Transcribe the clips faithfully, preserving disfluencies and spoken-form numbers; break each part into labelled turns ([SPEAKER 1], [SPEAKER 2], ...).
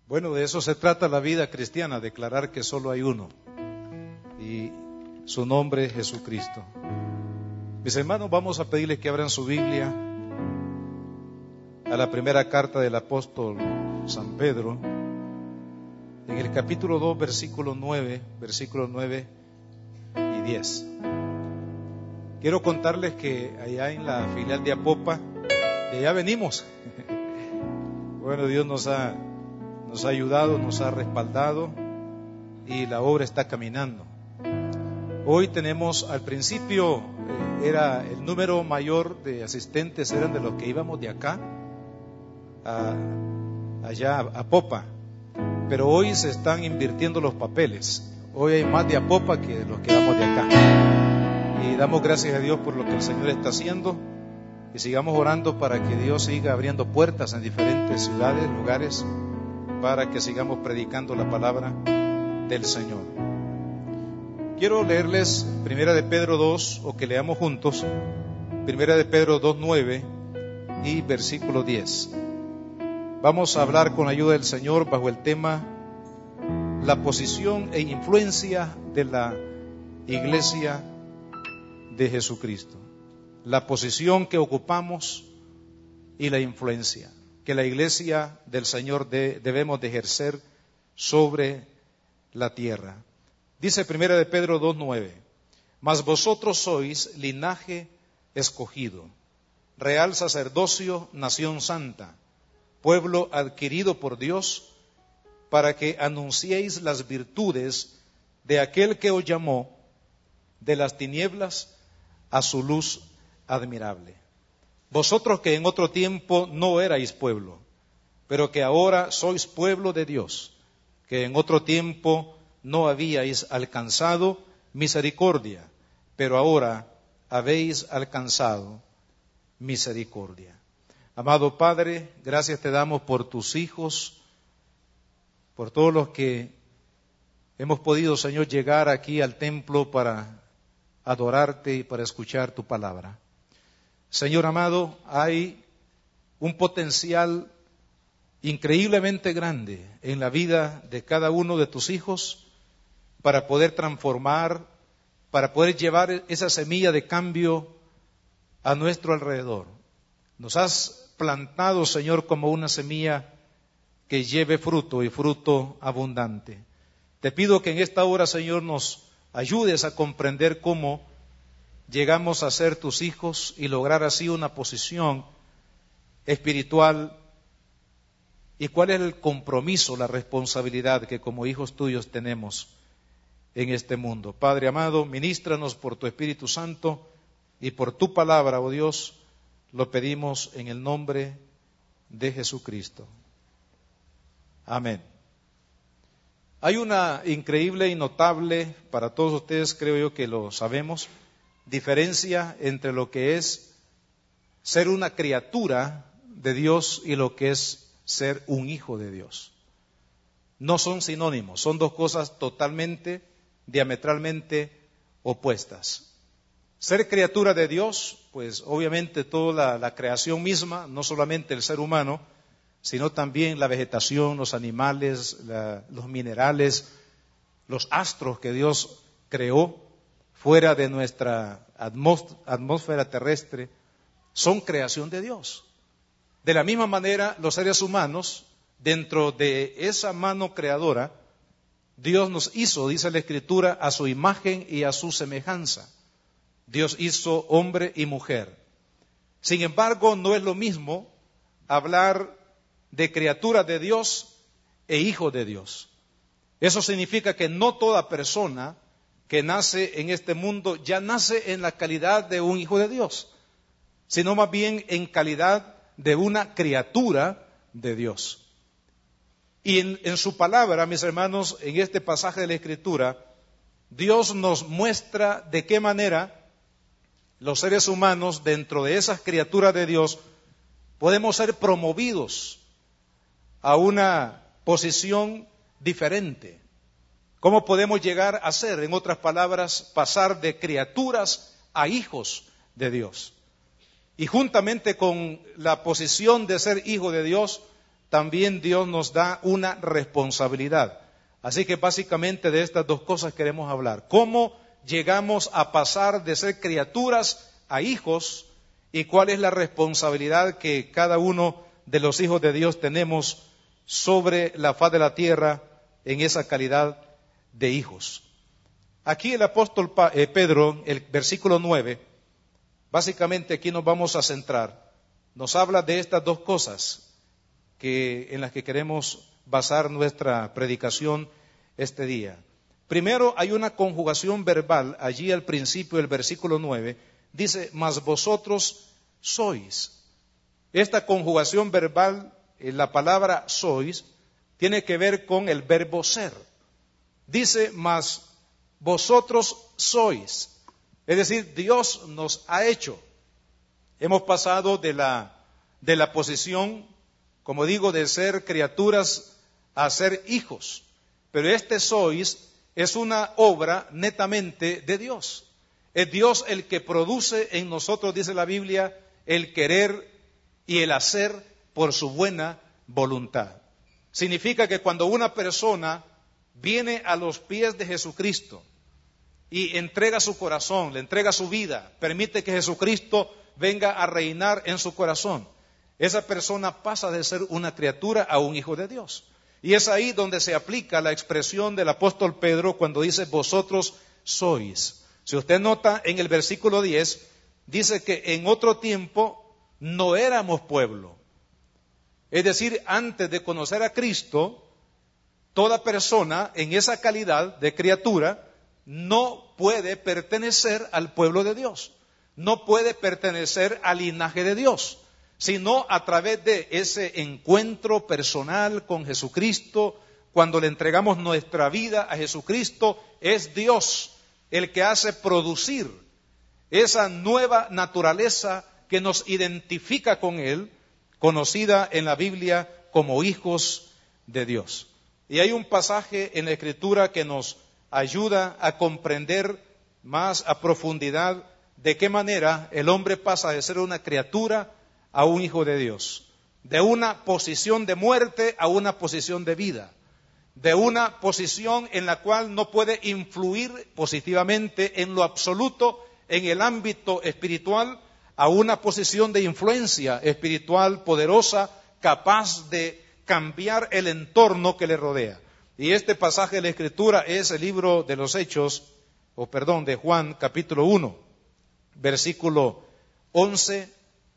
[SPEAKER 1] Bueno, de eso se trata la vida cristiana, declarar que solo hay uno y su nombre es Jesucristo. Mis hermanos, vamos a pedirles que abran su Biblia a la primera carta del apóstol San Pedro, en el capítulo dos, versículo nueve, versículos nueve y diez. Quiero contarles que allá en la filial de Apopa, de allá venimos. Bueno, Dios nos ha, nos ha ayudado, nos ha respaldado y la obra está caminando. Hoy tenemos, al principio eh, era el número mayor de asistentes, eran de los que íbamos de acá a, allá a Apopa, pero hoy se están invirtiendo los papeles. Hoy hay más de Apopa que de los que vamos de acá. Y damos gracias a Dios por lo que el Señor está haciendo y sigamos orando para que Dios siga abriendo puertas en diferentes ciudades, lugares, para que sigamos predicando la palabra del Señor. Quiero leerles Primera de Pedro dos, o que leamos juntos, Primera de Pedro dos, nueve y versículo diez. Vamos a hablar con la ayuda del Señor bajo el tema la posición e influencia de la iglesia de Jesucristo. La posición que ocupamos y la influencia que la iglesia del Señor de, debemos de ejercer sobre la tierra. Dice Primera de Pedro dos, nueve: Mas vosotros sois linaje escogido, real sacerdocio, nación santa, pueblo adquirido por Dios, para que anunciéis las virtudes de aquel que os llamó de las tinieblas a su luz admirable. Vosotros que en otro tiempo no erais pueblo, pero que ahora sois pueblo de Dios, que en otro tiempo no habíais alcanzado misericordia, pero ahora habéis alcanzado misericordia. Amado Padre, gracias te damos por tus hijos, por todos los que hemos podido, Señor, llegar aquí al templo para adorarte y para escuchar tu palabra. Señor amado, hay un potencial increíblemente grande en la vida de cada uno de tus hijos para poder transformar, para poder llevar esa semilla de cambio a nuestro alrededor. Nos has plantado, Señor, como una semilla que lleve fruto y fruto abundante. Te pido que en esta hora, Señor, nos ayudes a comprender cómo llegamos a ser tus hijos y lograr así una posición espiritual y cuál es el compromiso, la responsabilidad que como hijos tuyos tenemos en este mundo. Padre amado, ministranos por tu Espíritu Santo y por tu palabra, oh Dios, lo pedimos en el nombre de Jesucristo. Amén. Hay una increíble y notable, para todos ustedes creo yo que lo sabemos, diferencia entre lo que es ser una criatura de Dios y lo que es ser un hijo de Dios. No son sinónimos, son dos cosas totalmente, diametralmente opuestas. Ser criatura de Dios, pues obviamente toda la, la creación misma, no solamente el ser humano, sino también la vegetación, los animales, la, los minerales, los astros que Dios creó fuera de nuestra atmósfera terrestre, son creación de Dios. De la misma manera, los seres humanos, dentro de esa mano creadora, Dios nos hizo, dice la Escritura, a su imagen y a su semejanza. Dios hizo hombre y mujer. Sin embargo, no es lo mismo hablar de criatura de Dios e hijo de Dios. Eso significa que no toda persona que nace en este mundo ya nace en la calidad de un hijo de Dios, sino más bien en calidad de una criatura de Dios. Y en, en su palabra, mis hermanos, en este pasaje de la Escritura, Dios nos muestra de qué manera los seres humanos, dentro de esas criaturas de Dios, podemos ser promovidos a una posición diferente. ¿Cómo podemos llegar a ser, en otras palabras, pasar de criaturas a hijos de Dios? Y juntamente con la posición de ser hijo de Dios, también Dios nos da una responsabilidad. Así que básicamente de estas dos cosas queremos hablar. ¿Cómo llegamos a pasar de ser criaturas a hijos? ¿Y cuál es la responsabilidad que cada uno de los hijos de Dios tenemos sobre la faz de la tierra en esa calidad de hijos? Aquí el apóstol Pedro, el versículo nueve, básicamente aquí nos vamos a centrar. Nos habla de estas dos cosas que, en las que queremos basar nuestra predicación este día. Primero, hay una conjugación verbal allí al principio del versículo nueve. Dice, mas vosotros sois. Esta conjugación verbal, la palabra sois, tiene que ver con el verbo ser. Dice, mas vosotros sois. Es decir, Dios nos ha hecho. Hemos pasado de la, de la posición, como digo, de ser criaturas a ser hijos. Pero este sois es una obra netamente de Dios. Es Dios el que produce en nosotros, dice la Biblia, el querer y el hacer por su buena voluntad. Significa que cuando una persona viene a los pies de Jesucristo y entrega su corazón, le entrega su vida, permite que Jesucristo venga a reinar en su corazón, esa persona pasa de ser una criatura a un hijo de Dios. Y es ahí donde se aplica la expresión del apóstol Pedro cuando dice, vosotros sois. Si usted nota en el versículo diez, dice que en otro tiempo no éramos pueblo. Es decir, antes de conocer a Cristo, toda persona en esa calidad de criatura no puede pertenecer al pueblo de Dios. No puede pertenecer al linaje de Dios, sino a través de ese encuentro personal con Jesucristo. Cuando le entregamos nuestra vida a Jesucristo, es Dios el que hace producir esa nueva naturaleza que nos identifica con Él, conocida en la Biblia como hijos de Dios. Y hay un pasaje en la Escritura que nos ayuda a comprender más a profundidad de qué manera el hombre pasa de ser una criatura a un hijo de Dios, de una posición de muerte a una posición de vida, de una posición en la cual no puede influir positivamente en lo absoluto en el ámbito espiritual, a una posición de influencia espiritual poderosa, capaz de cambiar el entorno que le rodea. Y este pasaje de la Escritura es el libro de los Hechos, o perdón, de Juan, capítulo uno, versículo once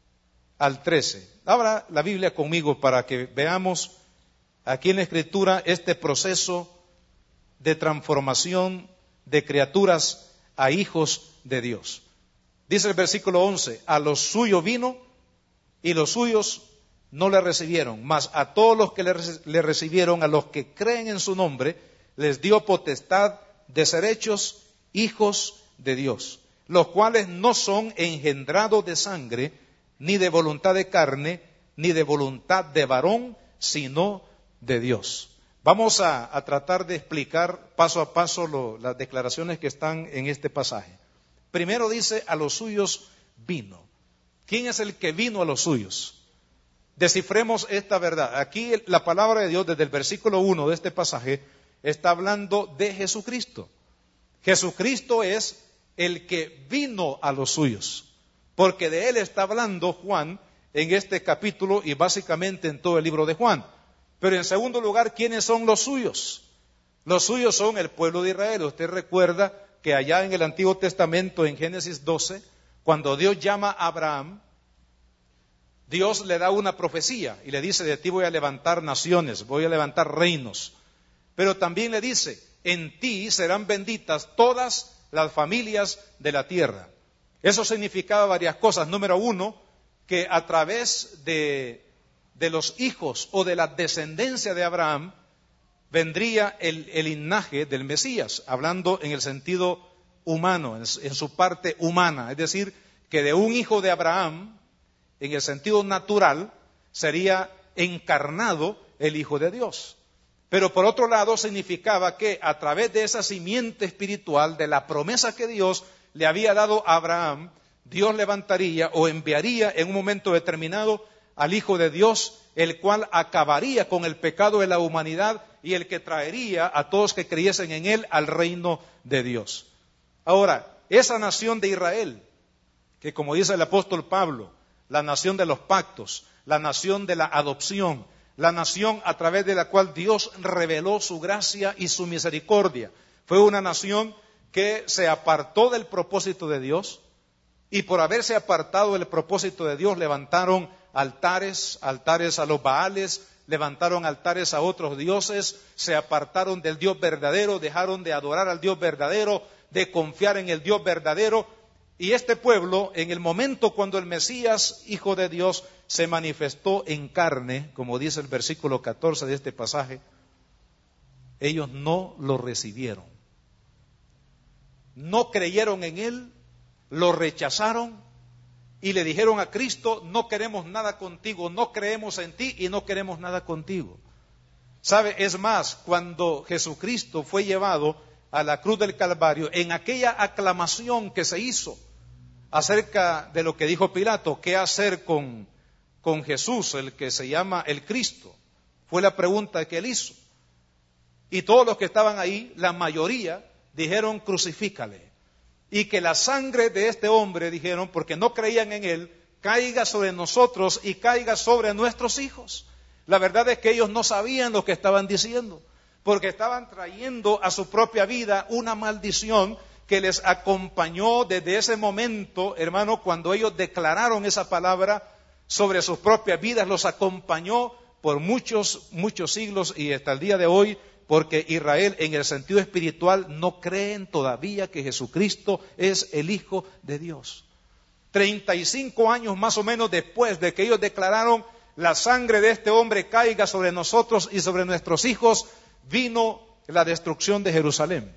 [SPEAKER 1] al trece. Abra la Biblia conmigo para que veamos aquí en la Escritura este proceso de transformación de criaturas a hijos de Dios. Dice el versículo once, a los suyos vino y los suyos no le recibieron, mas a todos los que le, le recibieron, a los que creen en su nombre, les dio potestad de ser hechos hijos de Dios, los cuales no son engendrados de sangre, ni de voluntad de carne, ni de voluntad de varón, sino de Dios. Vamos a, a tratar de explicar paso a paso lo, las declaraciones que están en este pasaje. Primero dice, a los suyos vino. ¿Quién es el que vino a los suyos? Descifremos esta verdad. Aquí la palabra de Dios desde el versículo uno de este pasaje está hablando de Jesucristo. Jesucristo es el que vino a los suyos, porque de él está hablando Juan en este capítulo y básicamente en todo el libro de Juan. Pero en segundo lugar, ¿quiénes son los suyos? Los suyos son el pueblo de Israel. Usted recuerda que allá en el Antiguo Testamento, en Génesis doce, cuando Dios llama a Abraham, Dios le da una profecía y le dice, de ti voy a levantar naciones, voy a levantar reinos. Pero también le dice, en ti serán benditas todas las familias de la tierra. Eso significaba varias cosas. Número uno, que a través de, de los hijos o de la descendencia de Abraham vendría el, el linaje del Mesías, hablando en el sentido humano, en, en su parte humana. Es decir, que de un hijo de Abraham, en el sentido natural, sería encarnado el Hijo de Dios. Pero por otro lado significaba que a través de esa simiente espiritual, de la promesa que Dios le había dado a Abraham, Dios levantaría o enviaría en un momento determinado al Hijo de Dios, el cual acabaría con el pecado de la humanidad y el que traería a todos que creyesen en él al reino de Dios. Ahora, esa nación de Israel, que como dice el apóstol Pablo, la nación de los pactos, la nación de la adopción, la nación a través de la cual Dios reveló su gracia y su misericordia, fue una nación que se apartó del propósito de Dios, y por haberse apartado del propósito de Dios levantaron altares, altares a los Baales, levantaron altares a otros dioses, se apartaron del Dios verdadero, dejaron de adorar al Dios verdadero, de confiar en el Dios verdadero. Y este pueblo, en el momento cuando el Mesías, Hijo de Dios, se manifestó en carne, como dice el versículo catorce de este pasaje, ellos no lo recibieron. No creyeron en Él, lo rechazaron y le dijeron a Cristo: no queremos nada contigo, no creemos en ti y no queremos nada contigo. ¿Sabe? Es más, cuando Jesucristo fue llevado a la cruz del Calvario, en aquella aclamación que se hizo acerca de lo que dijo Pilato, ¿qué hacer con, con Jesús, el que se llama el Cristo? Fue la pregunta que él hizo. Y todos los que estaban ahí, la mayoría, dijeron: crucifícale. Y que la sangre de este hombre, dijeron, porque no creían en él, caiga sobre nosotros y caiga sobre nuestros hijos. La verdad es que ellos no sabían lo que estaban diciendo, porque estaban trayendo a su propia vida una maldición que les acompañó desde ese momento, hermano, cuando ellos declararon esa palabra sobre sus propias vidas, los acompañó por muchos, muchos siglos y hasta el día de hoy, porque Israel en el sentido espiritual no creen todavía que Jesucristo es el Hijo de Dios. treinta y cinco años más o menos después de que ellos declararon: la sangre de este hombre caiga sobre nosotros y sobre nuestros hijos, vino la destrucción de Jerusalén.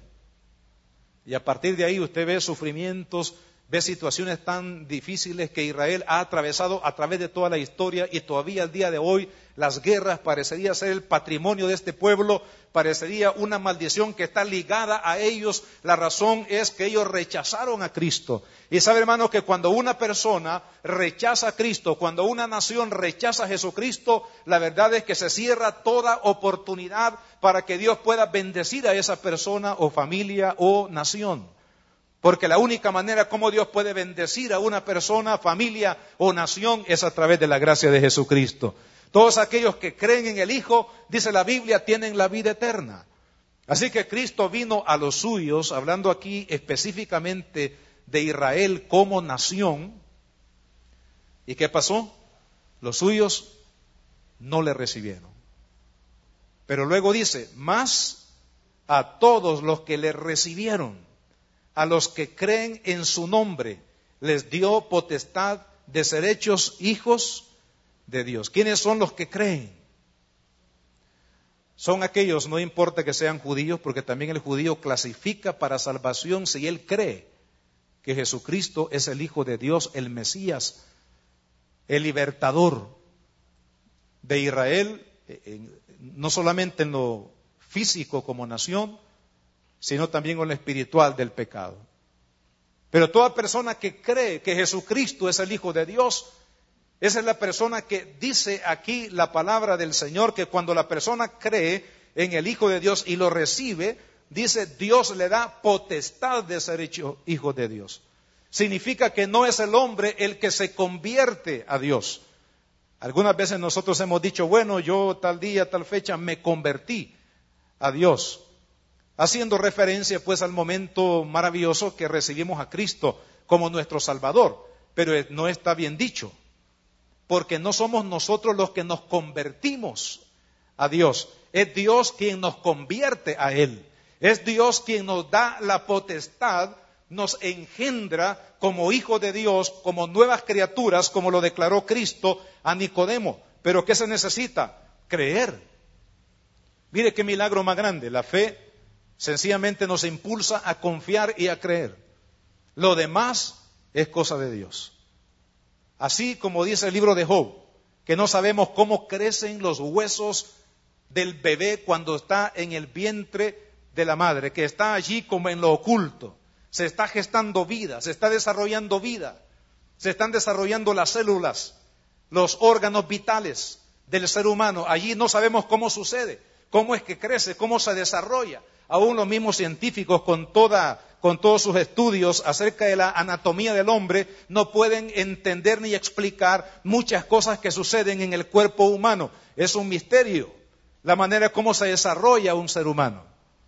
[SPEAKER 1] Y a partir de ahí usted ve sufrimientos, ve situaciones tan difíciles que Israel ha atravesado a través de toda la historia, y todavía al día de hoy las guerras parecería ser el patrimonio de este pueblo, parecería una maldición que está ligada a ellos. La razón es que ellos rechazaron a Cristo. Y sabe, hermano, que cuando una persona rechaza a Cristo, cuando una nación rechaza a Jesucristo, la verdad es que se cierra toda oportunidad para que Dios pueda bendecir a esa persona o familia o nación. Porque la única manera como Dios puede bendecir a una persona, familia o nación es a través de la gracia de Jesucristo. Todos aquellos que creen en el Hijo, dice la Biblia, tienen la vida eterna. Así que Cristo vino a los suyos, hablando aquí específicamente de Israel como nación. ¿Y qué pasó? Los suyos no le recibieron. Pero luego dice: más a todos los que le recibieron, a los que creen en su nombre, les dio potestad de ser hechos hijos de Dios. ¿Quiénes son los que creen? Son aquellos, no importa que sean judíos, porque también el judío clasifica para salvación si él cree que Jesucristo es el Hijo de Dios, el Mesías, el libertador de Israel, no solamente en lo físico como nación, sino también en lo espiritual del pecado. Pero toda persona que cree que Jesucristo es el Hijo de Dios, esa es la persona que dice aquí la palabra del Señor, que cuando la persona cree en el Hijo de Dios y lo recibe, dice: Dios le da potestad de ser hecho hijo de Dios. Significa que no es el hombre el que se convierte a Dios. Algunas veces nosotros hemos dicho: bueno, yo tal día, tal fecha me convertí a Dios, haciendo referencia pues al momento maravilloso que recibimos a Cristo como nuestro Salvador. Pero no está bien dicho, porque no somos nosotros los que nos convertimos a Dios. Es Dios quien nos convierte a Él. Es Dios quien nos da la potestad, nos engendra como hijo de Dios, como nuevas criaturas, como lo declaró Cristo a Nicodemo. Pero ¿qué se necesita? Creer. Mire qué milagro más grande. La fe sencillamente nos impulsa a confiar y a creer. Lo demás es cosa de Dios. Así como dice el libro de Job, que no sabemos cómo crecen los huesos del bebé cuando está en el vientre de la madre, que está allí como en lo oculto. Se está gestando vida, se está desarrollando vida, se están desarrollando las células, los órganos vitales. del ser humano. Allí no sabemos cómo sucede, cómo es que crece, cómo se desarrolla. Aún los mismos científicos con toda, con todos sus estudios acerca de la anatomía del hombre no pueden entender ni explicar muchas cosas que suceden en el cuerpo humano. Es un misterio la manera como se desarrolla un ser humano.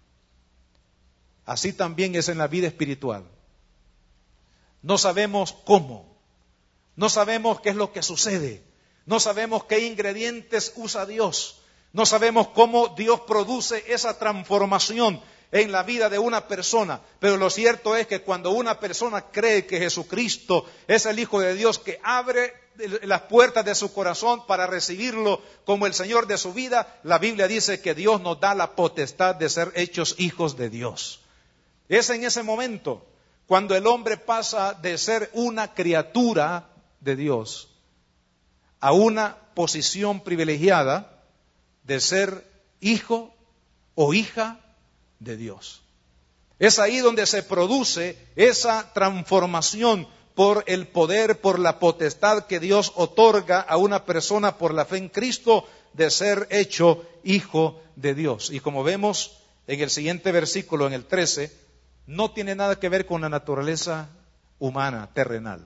[SPEAKER 1] Así también es en la vida espiritual. No sabemos cómo, no sabemos qué es lo que sucede, no sabemos qué ingredientes usa Dios, no sabemos cómo Dios produce esa transformación en la vida de una persona, pero lo cierto es que cuando una persona cree que Jesucristo es el Hijo de Dios, que abre las puertas de su corazón para recibirlo como el Señor de su vida, la Biblia dice que Dios nos da la potestad de ser hechos hijos de Dios. Es en ese momento cuando el hombre pasa de ser una criatura de Dios a una posición privilegiada de ser hijo o hija de Dios. Es ahí donde se produce esa transformación por el poder, por la potestad que Dios otorga a una persona por la fe en Cristo de ser hecho hijo de Dios. Y como vemos en el siguiente versículo, en el trece, no tiene nada que ver con la naturaleza humana, terrenal.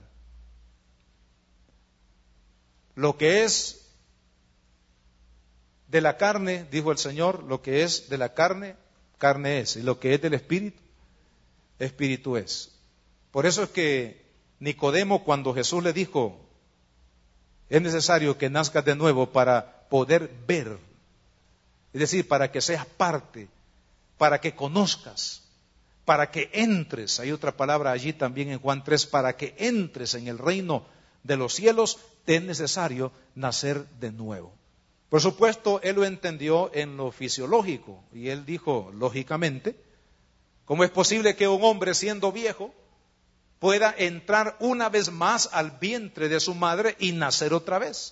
[SPEAKER 1] Lo que es de la carne, dijo el Señor, lo que es de la carne, carne es, y lo que es del espíritu, espíritu es. Por eso es que Nicodemo, cuando Jesús le dijo, es necesario que nazcas de nuevo para poder ver, es decir, para que seas parte, para que conozcas, para que entres, hay otra palabra allí también en Juan tres, para que entres en el reino de los cielos, te es necesario nacer de nuevo. Por supuesto, él lo entendió en lo fisiológico, y él dijo, lógicamente, ¿cómo es posible que un hombre siendo viejo pueda entrar una vez más al vientre de su madre y nacer otra vez?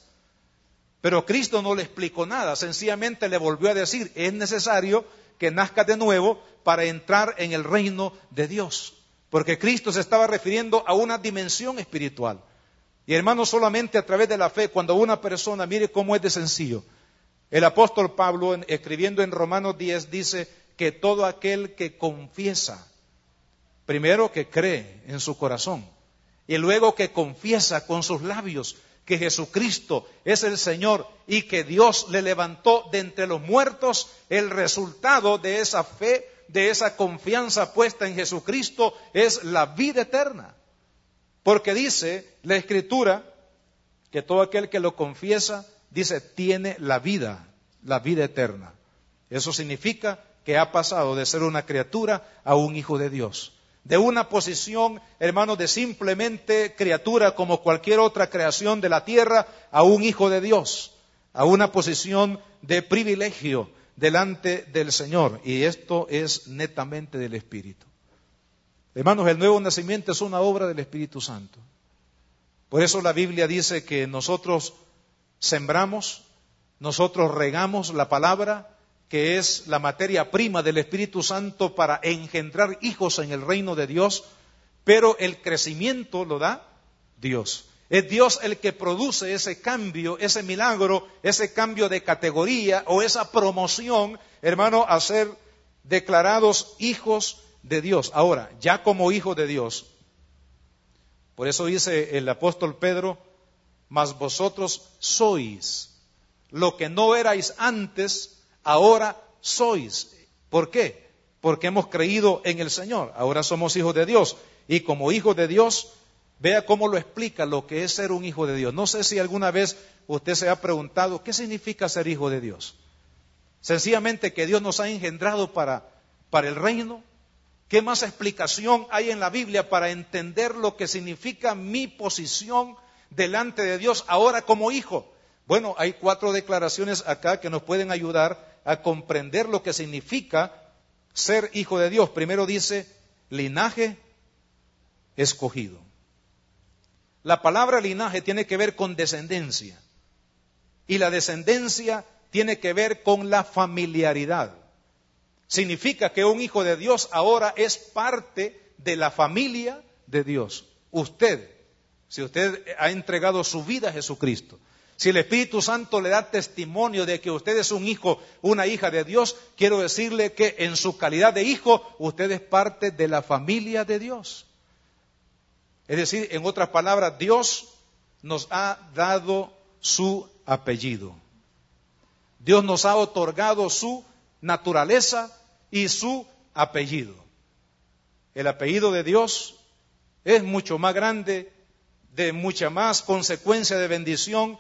[SPEAKER 1] Pero Cristo no le explicó nada, sencillamente le volvió a decir, es necesario que nazcas de nuevo para entrar en el reino de Dios. Porque Cristo se estaba refiriendo a una dimensión espiritual. Y hermanos, solamente a través de la fe, cuando una persona, mire cómo es de sencillo. El apóstol Pablo, en, escribiendo en Romanos diez, dice que todo aquel que confiesa, primero que cree en su corazón, y luego que confiesa con sus labios que Jesucristo es el Señor y que Dios le levantó de entre los muertos, el resultado de esa fe, de esa confianza puesta en Jesucristo es la vida eterna. Porque dice la Escritura que todo aquel que lo confiesa, dice, tiene la vida, la vida eterna. Eso significa que ha pasado de ser una criatura a un hijo de Dios. De una posición, hermanos, de simplemente criatura como cualquier otra creación de la tierra, a un hijo de Dios, a una posición de privilegio delante del Señor. Y esto es netamente del Espíritu. Hermanos, el nuevo nacimiento es una obra del Espíritu Santo. Por eso la Biblia dice que nosotros sembramos, nosotros regamos la palabra, que es la materia prima del Espíritu Santo para engendrar hijos en el reino de Dios, pero el crecimiento lo da Dios. Es Dios el que produce ese cambio, ese milagro, ese cambio de categoría o esa promoción, hermano, a ser declarados hijos de Dios. Ahora, ya como hijo de Dios, por eso dice el apóstol Pedro, mas vosotros sois lo que no erais antes, ahora sois. ¿Por qué? Porque hemos creído en el Señor. Ahora somos hijos de Dios. Y como hijos de Dios, vea cómo lo explica lo que es ser un hijo de Dios. No sé si alguna vez usted se ha preguntado, ¿qué significa ser hijo de Dios? Sencillamente que Dios nos ha engendrado para, para el reino. ¿Qué más explicación hay en la Biblia para entender lo que significa mi posición delante de Dios ahora como hijo? Bueno, hay cuatro declaraciones acá que nos pueden ayudar a comprender lo que significa ser hijo de Dios. Primero dice, linaje escogido. La palabra linaje tiene que ver con descendencia. Y la descendencia tiene que ver con la familiaridad. Significa que un hijo de Dios ahora es parte de la familia de Dios. Usted, si usted ha entregado su vida a Jesucristo, Si el Espíritu Santo le da testimonio de que usted es un hijo, una hija de Dios, quiero decirle que en su calidad de hijo, usted es parte de la familia de Dios. Es decir, en otras palabras, Dios nos ha dado su apellido. Dios nos ha otorgado su naturaleza y su apellido. El apellido de Dios es mucho más grande, de mucha más consecuencia de bendición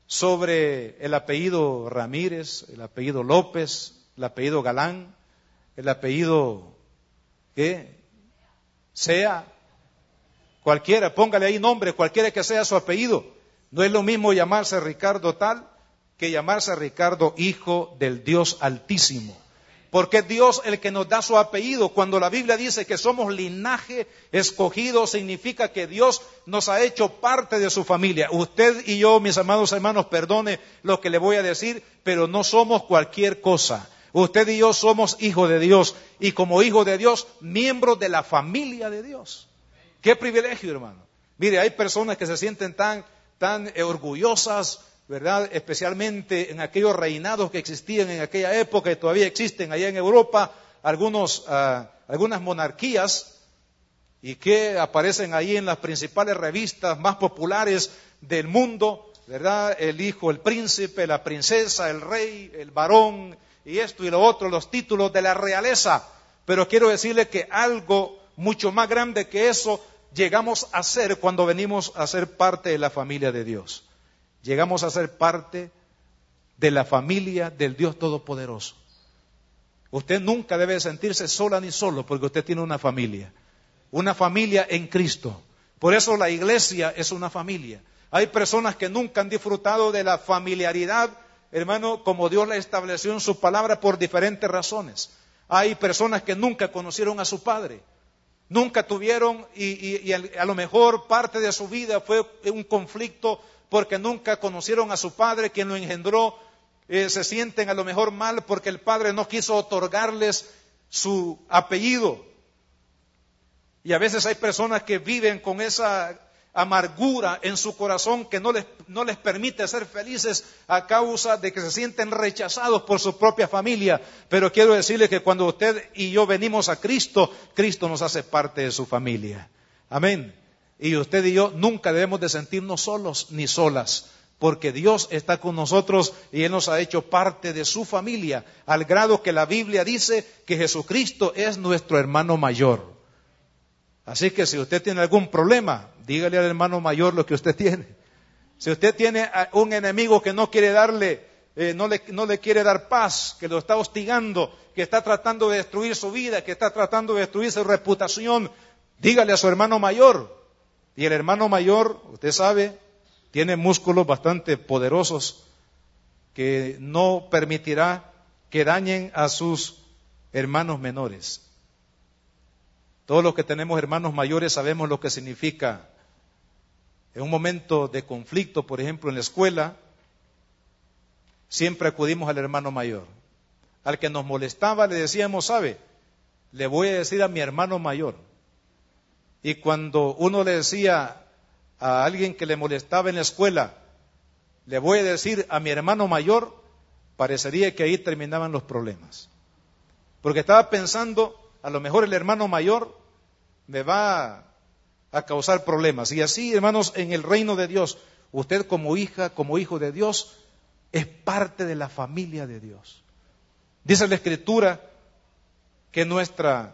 [SPEAKER 1] sobre el apellido Ramírez, el apellido López, el apellido Galán, el apellido ¿qué? Sea, cualquiera, póngale ahí nombre, cualquiera que sea su apellido. No es lo mismo llamarse Ricardo tal que llamarse Ricardo, hijo del Dios Altísimo. Porque es Dios el que nos da su apellido. Cuando la Biblia dice que somos linaje escogido, significa que Dios nos ha hecho parte de su familia. Usted y yo, mis amados hermanos, perdone lo que le voy a decir, pero no somos cualquier cosa. Usted y yo somos hijos de Dios, y como hijos de Dios, miembros de la familia de Dios. ¡Qué privilegio, hermano! Mire, hay personas que se sienten tan, tan eh, orgullosas, ¿verdad? Especialmente en aquellos reinados que existían en aquella época y todavía existen allá en Europa, algunos, uh, algunas monarquías y que aparecen ahí en las principales revistas más populares del mundo, ¿verdad? El hijo, el príncipe, la princesa, el rey, el varón y esto y lo otro, los títulos de la realeza. Pero quiero decirle que algo mucho más grande que eso llegamos a ser cuando venimos a ser parte de la familia de Dios. Llegamos a ser parte de la familia del Dios Todopoderoso. Usted nunca debe sentirse sola ni solo, porque usted tiene una familia. Una familia en Cristo. Por eso la iglesia es una familia. Hay personas que nunca han disfrutado de la familiaridad, hermano, como Dios la estableció en su palabra por diferentes razones. Hay personas que nunca conocieron a su padre. Nunca tuvieron, y, y, y a lo mejor parte de su vida fue un conflicto porque nunca conocieron a su padre, quien lo engendró. Eh, se sienten a lo mejor mal porque el padre no quiso otorgarles su apellido. Y a veces hay personas que viven con esa amargura en su corazón que no les, no les permite ser felices a causa de que se sienten rechazados por su propia familia. Pero quiero decirles que cuando usted y yo venimos a Cristo, Cristo nos hace parte de su familia. Amén. Y usted y yo nunca debemos de sentirnos solos ni solas, porque Dios está con nosotros y Él nos ha hecho parte de su familia, al grado que la Biblia dice que Jesucristo es nuestro hermano mayor. Así que si usted tiene algún problema, dígale al hermano mayor lo que usted tiene. Si usted tiene un enemigo que no quiere darle, eh, no le, no le quiere dar paz, que lo está hostigando, que está tratando de destruir su vida, que está tratando de destruir su reputación, dígale a su hermano mayor. Y el hermano mayor, usted sabe, tiene músculos bastante poderosos que no permitirá que dañen a sus hermanos menores. Todos los que tenemos hermanos mayores sabemos lo que significa en un momento de conflicto, por ejemplo en la escuela, siempre acudimos al hermano mayor. Al que nos molestaba le decíamos, ¿sabe? Le voy a decir a mi hermano mayor. Y cuando uno le decía a alguien que le molestaba en la escuela, le voy a decir a mi hermano mayor, parecería que ahí terminaban los problemas. Porque estaba pensando, a lo mejor el hermano mayor me va a causar problemas. Y así, hermanos, en el reino de Dios, usted como hija, como hijo de Dios, es parte de la familia de Dios. Dice la Escritura que nuestra,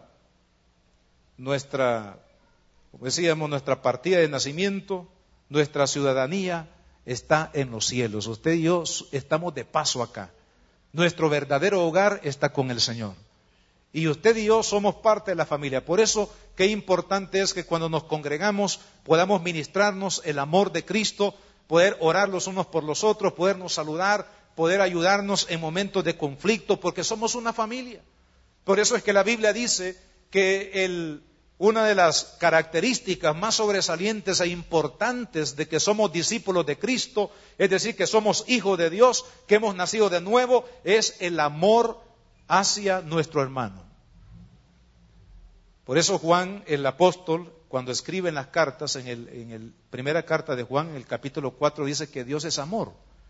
[SPEAKER 1] nuestra, como decíamos, nuestra partida de nacimiento, nuestra ciudadanía está en los cielos. Usted y yo estamos de paso acá. Nuestro verdadero hogar está con el Señor. Y usted y yo somos parte de la familia. Por eso, qué importante es que cuando nos congregamos podamos ministrarnos el amor de Cristo, poder orar los unos por los otros, podernos saludar, poder ayudarnos en momentos de conflicto, porque somos una familia. Por eso es que la Biblia dice que el, una de las características más sobresalientes e importantes de que somos discípulos de Cristo, es decir, que somos hijos de Dios, que hemos nacido de nuevo, es el amor hacia nuestro hermano. Por eso Juan, el apóstol, cuando escribe en las cartas, en el, en el primera carta de Juan, en el capítulo cuatro, dice que Dios es amor.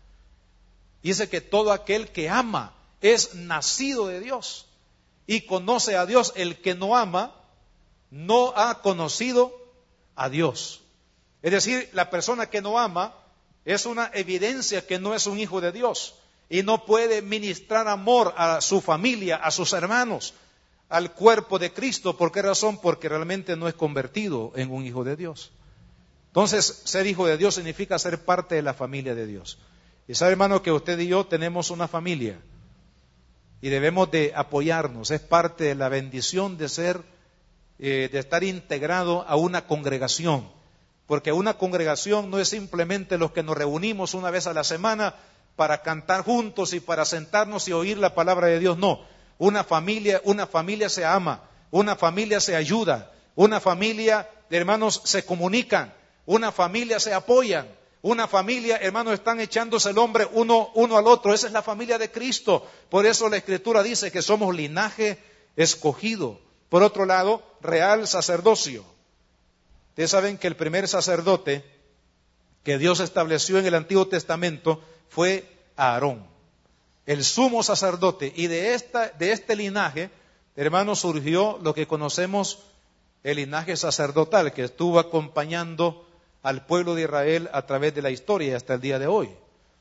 [SPEAKER 1] Dice que todo aquel que ama es nacido de Dios y conoce a Dios. El que no ama no ha conocido a Dios. Es decir, la persona que no ama es una evidencia que no es un hijo de Dios y no puede ministrar amor a su familia, a sus hermanos, al cuerpo de Cristo. ¿Por qué razón? Porque realmente no es convertido en un hijo de Dios. Entonces, ser hijo de Dios significa ser parte de la familia de Dios. Y sabe, hermano, que usted y yo tenemos una familia y debemos de apoyarnos. Es parte de la bendición de ser, eh, de estar integrado a una congregación. Porque una congregación no es simplemente los que nos reunimos una vez a la semana para cantar juntos y para sentarnos y oír la palabra de Dios. No, una familia, una familia se ama, una familia se ayuda, una familia, hermanos, se comunican, una familia se apoyan, una familia, hermanos, están echándose el hombre uno, uno al otro. Esa es la familia de Cristo. Por eso la Escritura dice que somos linaje escogido. Por otro lado, real sacerdocio. Ustedes saben que el primer sacerdote que Dios estableció en el Antiguo Testamento fue Aarón, el sumo sacerdote. Y de, esta, de este linaje, hermanos, surgió lo que conocemos el linaje sacerdotal, que estuvo acompañando al pueblo de Israel a través de la historia hasta el día de hoy.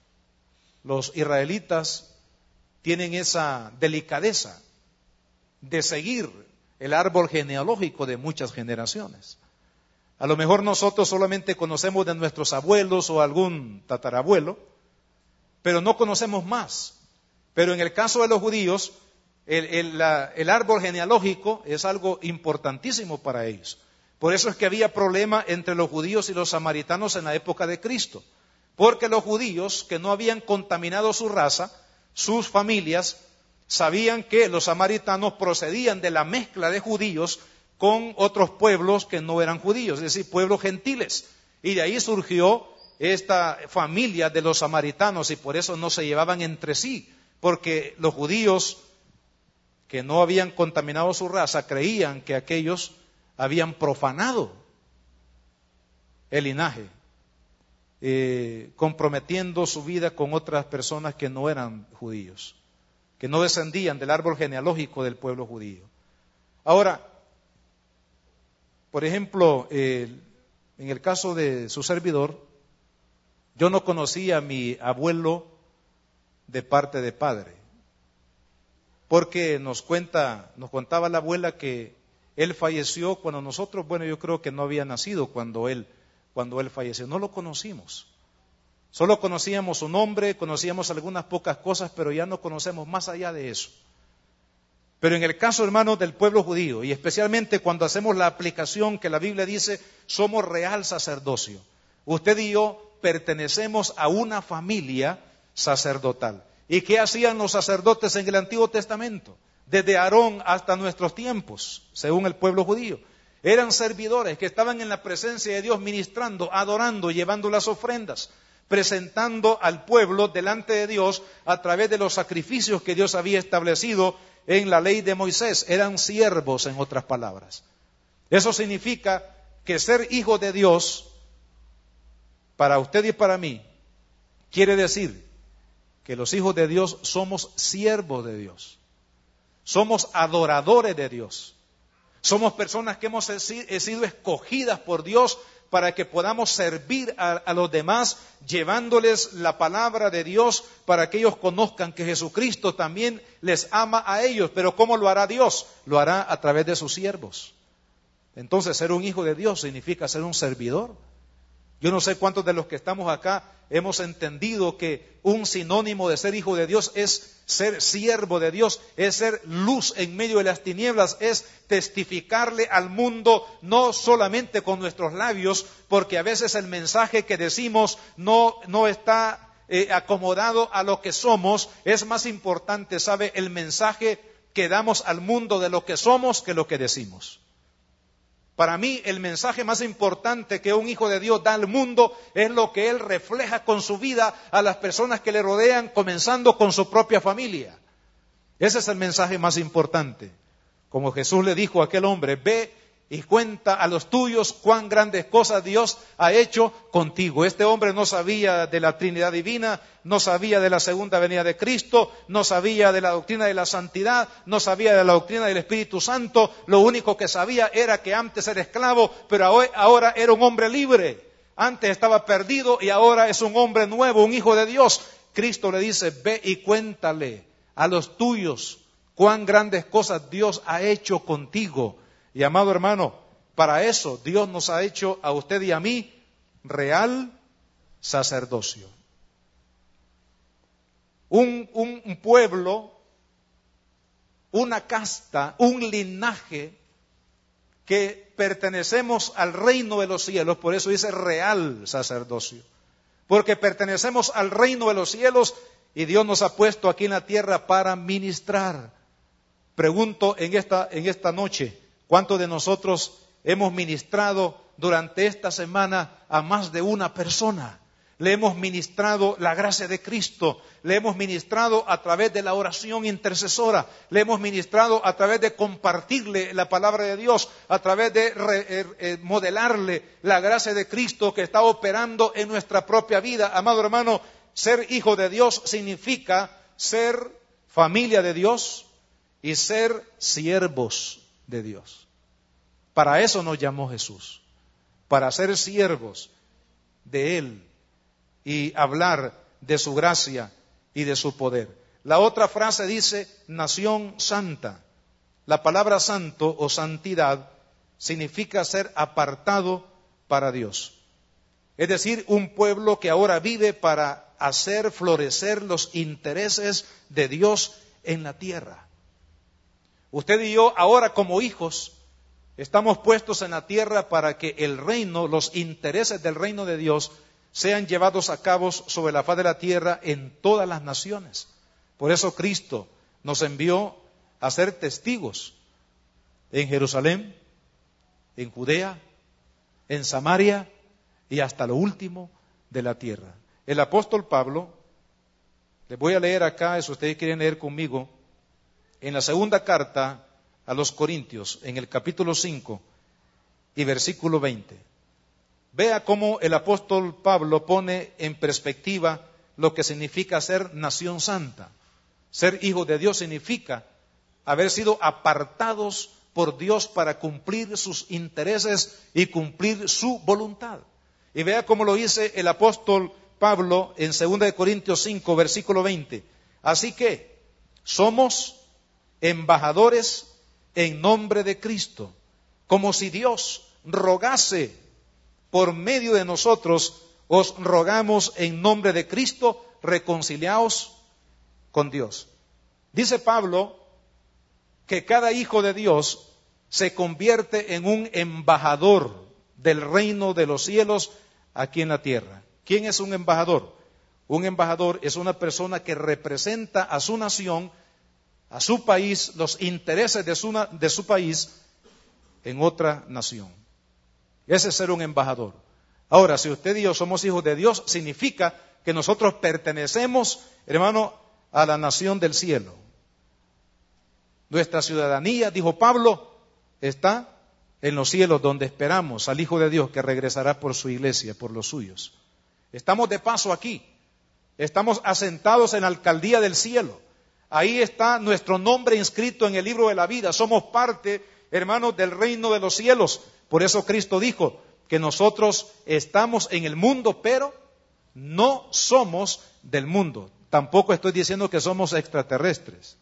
[SPEAKER 1] Los israelitas tienen esa delicadeza de seguir el árbol genealógico de muchas generaciones. A lo mejor nosotros solamente conocemos de nuestros abuelos o algún tatarabuelo, pero no conocemos más. Pero en el caso de los judíos, el, el, la, el árbol genealógico es algo importantísimo para ellos. Por eso es que había problema entre los judíos y los samaritanos en la época de Cristo. Porque los judíos, que no habían contaminado su raza, sus familias, sabían que los samaritanos procedían de la mezcla de judíos con otros pueblos que no eran judíos, es decir, pueblos gentiles. Y de ahí surgió esta familia de los samaritanos y por eso no se llevaban entre sí, porque los judíos que no habían contaminado su raza creían que aquellos habían profanado el linaje, eh, comprometiendo su vida con otras personas que no eran judíos, que no descendían del árbol genealógico del pueblo judío. Ahora, por ejemplo, eh, en el caso de su servidor, yo no conocía a mi abuelo de parte de padre, porque nos cuenta, nos contaba la abuela que él falleció cuando nosotros, bueno, yo creo que no había nacido cuando él, cuando él falleció, no lo conocimos. Solo conocíamos su nombre, conocíamos algunas pocas cosas, pero ya no conocemos más allá de eso. Pero en el caso, hermanos, del pueblo judío, y especialmente cuando hacemos la aplicación que la Biblia dice, somos real sacerdocio. Usted y yo pertenecemos a una familia sacerdotal. ¿Y qué hacían los sacerdotes en el Antiguo Testamento? Desde Aarón hasta nuestros tiempos, según el pueblo judío. Eran servidores que estaban en la presencia de Dios ministrando, adorando, llevando las ofrendas, presentando al pueblo delante de Dios a través de los sacrificios que Dios había establecido en la ley de Moisés. Eran siervos, en otras palabras. Eso significa que ser hijo de Dios, para usted y para mí, quiere decir que los hijos de Dios somos siervos de Dios. Somos adoradores de Dios. Somos personas que hemos sido escogidas por Dios para que podamos servir a, a los demás, llevándoles la palabra de Dios para que ellos conozcan que Jesucristo también les ama a ellos. Pero ¿cómo lo hará Dios? Lo hará a través de sus siervos. Entonces, ser un hijo de Dios significa ser un servidor. Yo no sé cuántos de los que estamos acá hemos entendido que un sinónimo de ser hijo de Dios es ser siervo de Dios, es ser luz en medio de las tinieblas, es testificarle al mundo no solamente con nuestros labios, porque a veces el mensaje que decimos no, no está eh, acomodado a lo que somos. Es más importante, ¿sabe?, el mensaje que damos al mundo de lo que somos que lo que decimos. Para mí, el mensaje más importante que un hijo de Dios da al mundo es lo que él refleja con su vida a las personas que le rodean, comenzando con su propia familia. Ese es el mensaje más importante. Como Jesús le dijo a aquel hombre, ve y cuenta a los tuyos cuán grandes cosas Dios ha hecho contigo. Este hombre no sabía de la Trinidad Divina, no sabía de la segunda venida de Cristo, no sabía de la doctrina de la santidad, no sabía de la doctrina del Espíritu Santo. Lo único que sabía era que antes era esclavo, pero ahora era un hombre libre. Antes estaba perdido y ahora es un hombre nuevo, un hijo de Dios. Cristo le dice, ve y cuéntale a los tuyos cuán grandes cosas Dios ha hecho contigo. Y amado hermano, para eso Dios nos ha hecho a usted y a mí real sacerdocio. Un, un, un pueblo, una casta, un linaje que pertenecemos al reino de los cielos, por eso dice real sacerdocio. Porque pertenecemos al reino de los cielos y Dios nos ha puesto aquí en la tierra para ministrar. Pregunto en esta, en esta noche, ¿cuántos de nosotros hemos ministrado durante esta semana a más de una persona? Le hemos ministrado la gracia de Cristo, le hemos ministrado a través de la oración intercesora, le hemos ministrado a través de compartirle la palabra de Dios, a través de re, eh, eh, modelarle la gracia de Cristo que está operando en nuestra propia vida. Amado hermano, ser hijo de Dios significa ser familia de Dios y ser siervos de Dios. Para eso nos llamó Jesús, para ser siervos de Él y hablar de su gracia y de su poder. La otra frase dice nación santa. La palabra santo o santidad significa ser apartado para Dios. Es decir, un pueblo que ahora vive para hacer florecer los intereses de Dios en la tierra. Usted y yo ahora como hijos estamos puestos en la tierra para que el reino, los intereses del reino de Dios sean llevados a cabo sobre la faz de la tierra en todas las naciones. Por eso Cristo nos envió a ser testigos en Jerusalén, en Judea, en Samaria y hasta lo último de la tierra. El apóstol Pablo, les voy a leer acá, si ustedes quieren leer conmigo, en la segunda carta a los Corintios, en el capítulo cinco y versículo veinte. Vea cómo el apóstol Pablo pone en perspectiva lo que significa ser nación santa. Ser hijo de Dios significa haber sido apartados por Dios para cumplir sus intereses y cumplir su voluntad. Y vea cómo lo dice el apóstol Pablo en segunda de Corintios cinco, versículo veinte. Así que somos embajadores en nombre de Cristo, como si Dios rogase por medio de nosotros, os rogamos en nombre de Cristo, reconciliaos con Dios. Dice Pablo que cada hijo de Dios se convierte en un embajador del reino de los cielos aquí en la tierra. ¿Quién es un embajador? Un embajador es una persona que representa a su nación, a su país, los intereses de su, de su país en otra nación. Ese es ser un embajador. Ahora, si usted y yo somos hijos de Dios, significa que nosotros pertenecemos, hermano, a la nación del cielo. Nuestra ciudadanía, dijo Pablo, está en los cielos, donde esperamos al Hijo de Dios que regresará por su iglesia, por los suyos. Estamos de paso aquí. Estamos asentados en la alcaldía del cielo. Ahí está nuestro nombre inscrito en el libro de la vida. Somos parte, hermanos, del reino de los cielos. Por eso Cristo dijo que nosotros estamos en el mundo, pero no somos del mundo. Tampoco estoy diciendo que somos extraterrestres.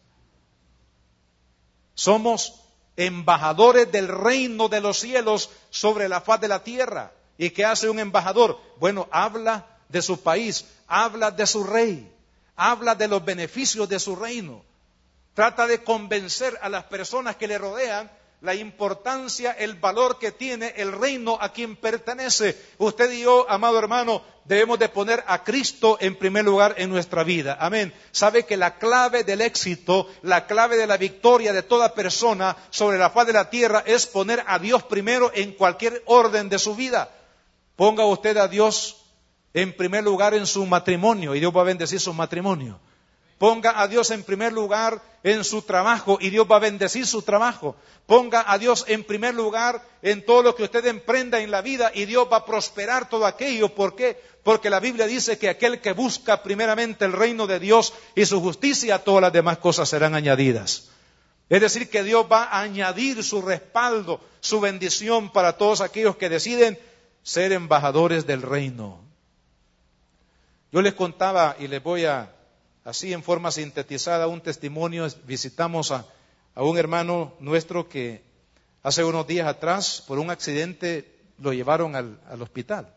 [SPEAKER 1] Somos embajadores del reino de los cielos sobre la faz de la tierra. ¿Y qué hace un embajador? Bueno, habla de su país, habla de su rey, habla de los beneficios de su reino. Trata de convencer a las personas que le rodean la importancia, el valor que tiene el reino a quien pertenece. Usted y yo, amado hermano, debemos de poner a Cristo en primer lugar en nuestra vida. Amén. Sabe que la clave del éxito, la clave de la victoria de toda persona sobre la faz de la tierra es poner a Dios primero en cualquier orden de su vida. Ponga usted a Dios en primer lugar en su matrimonio y Dios va a bendecir su matrimonio. Ponga a Dios en primer lugar en su trabajo y Dios va a bendecir su trabajo. Ponga a Dios en primer lugar en todo lo que usted emprenda en la vida y Dios va a prosperar todo aquello. ¿Por qué? Porque la Biblia dice que aquel que busca primeramente el reino de Dios y su justicia, todas las demás cosas serán añadidas. Es decir, que Dios va a añadir su respaldo, su bendición para todos aquellos que deciden ser embajadores del reino. Yo les contaba y les voy a, así en forma sintetizada, un testimonio. Visitamos a, a un hermano nuestro que hace unos días atrás, por un accidente, lo llevaron al, al hospital.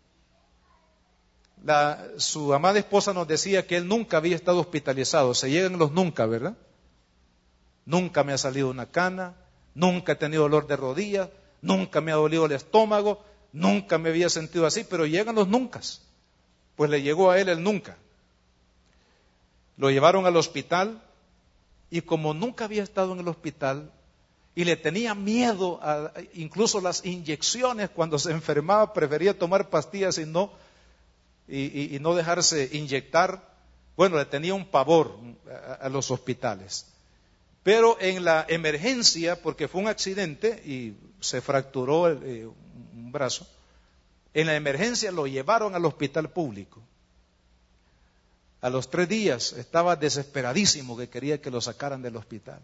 [SPEAKER 1] La, su amada esposa nos decía que él nunca había estado hospitalizado. Se llegan los nunca, ¿verdad? Nunca me ha salido una cana, nunca he tenido dolor de rodilla, nunca me ha dolido el estómago, nunca me había sentido así, pero llegan los nunca. Pues le llegó a él el nunca. Lo llevaron al hospital y como nunca había estado en el hospital y le tenía miedo a incluso las inyecciones, cuando se enfermaba prefería tomar pastillas y no, y, y, y no dejarse inyectar. Bueno, le tenía un pavor a, a los hospitales. Pero en la emergencia, porque fue un accidente y se fracturó el, eh, un brazo, en la emergencia lo llevaron al hospital público. A los tres días estaba desesperadísimo que quería que lo sacaran del hospital.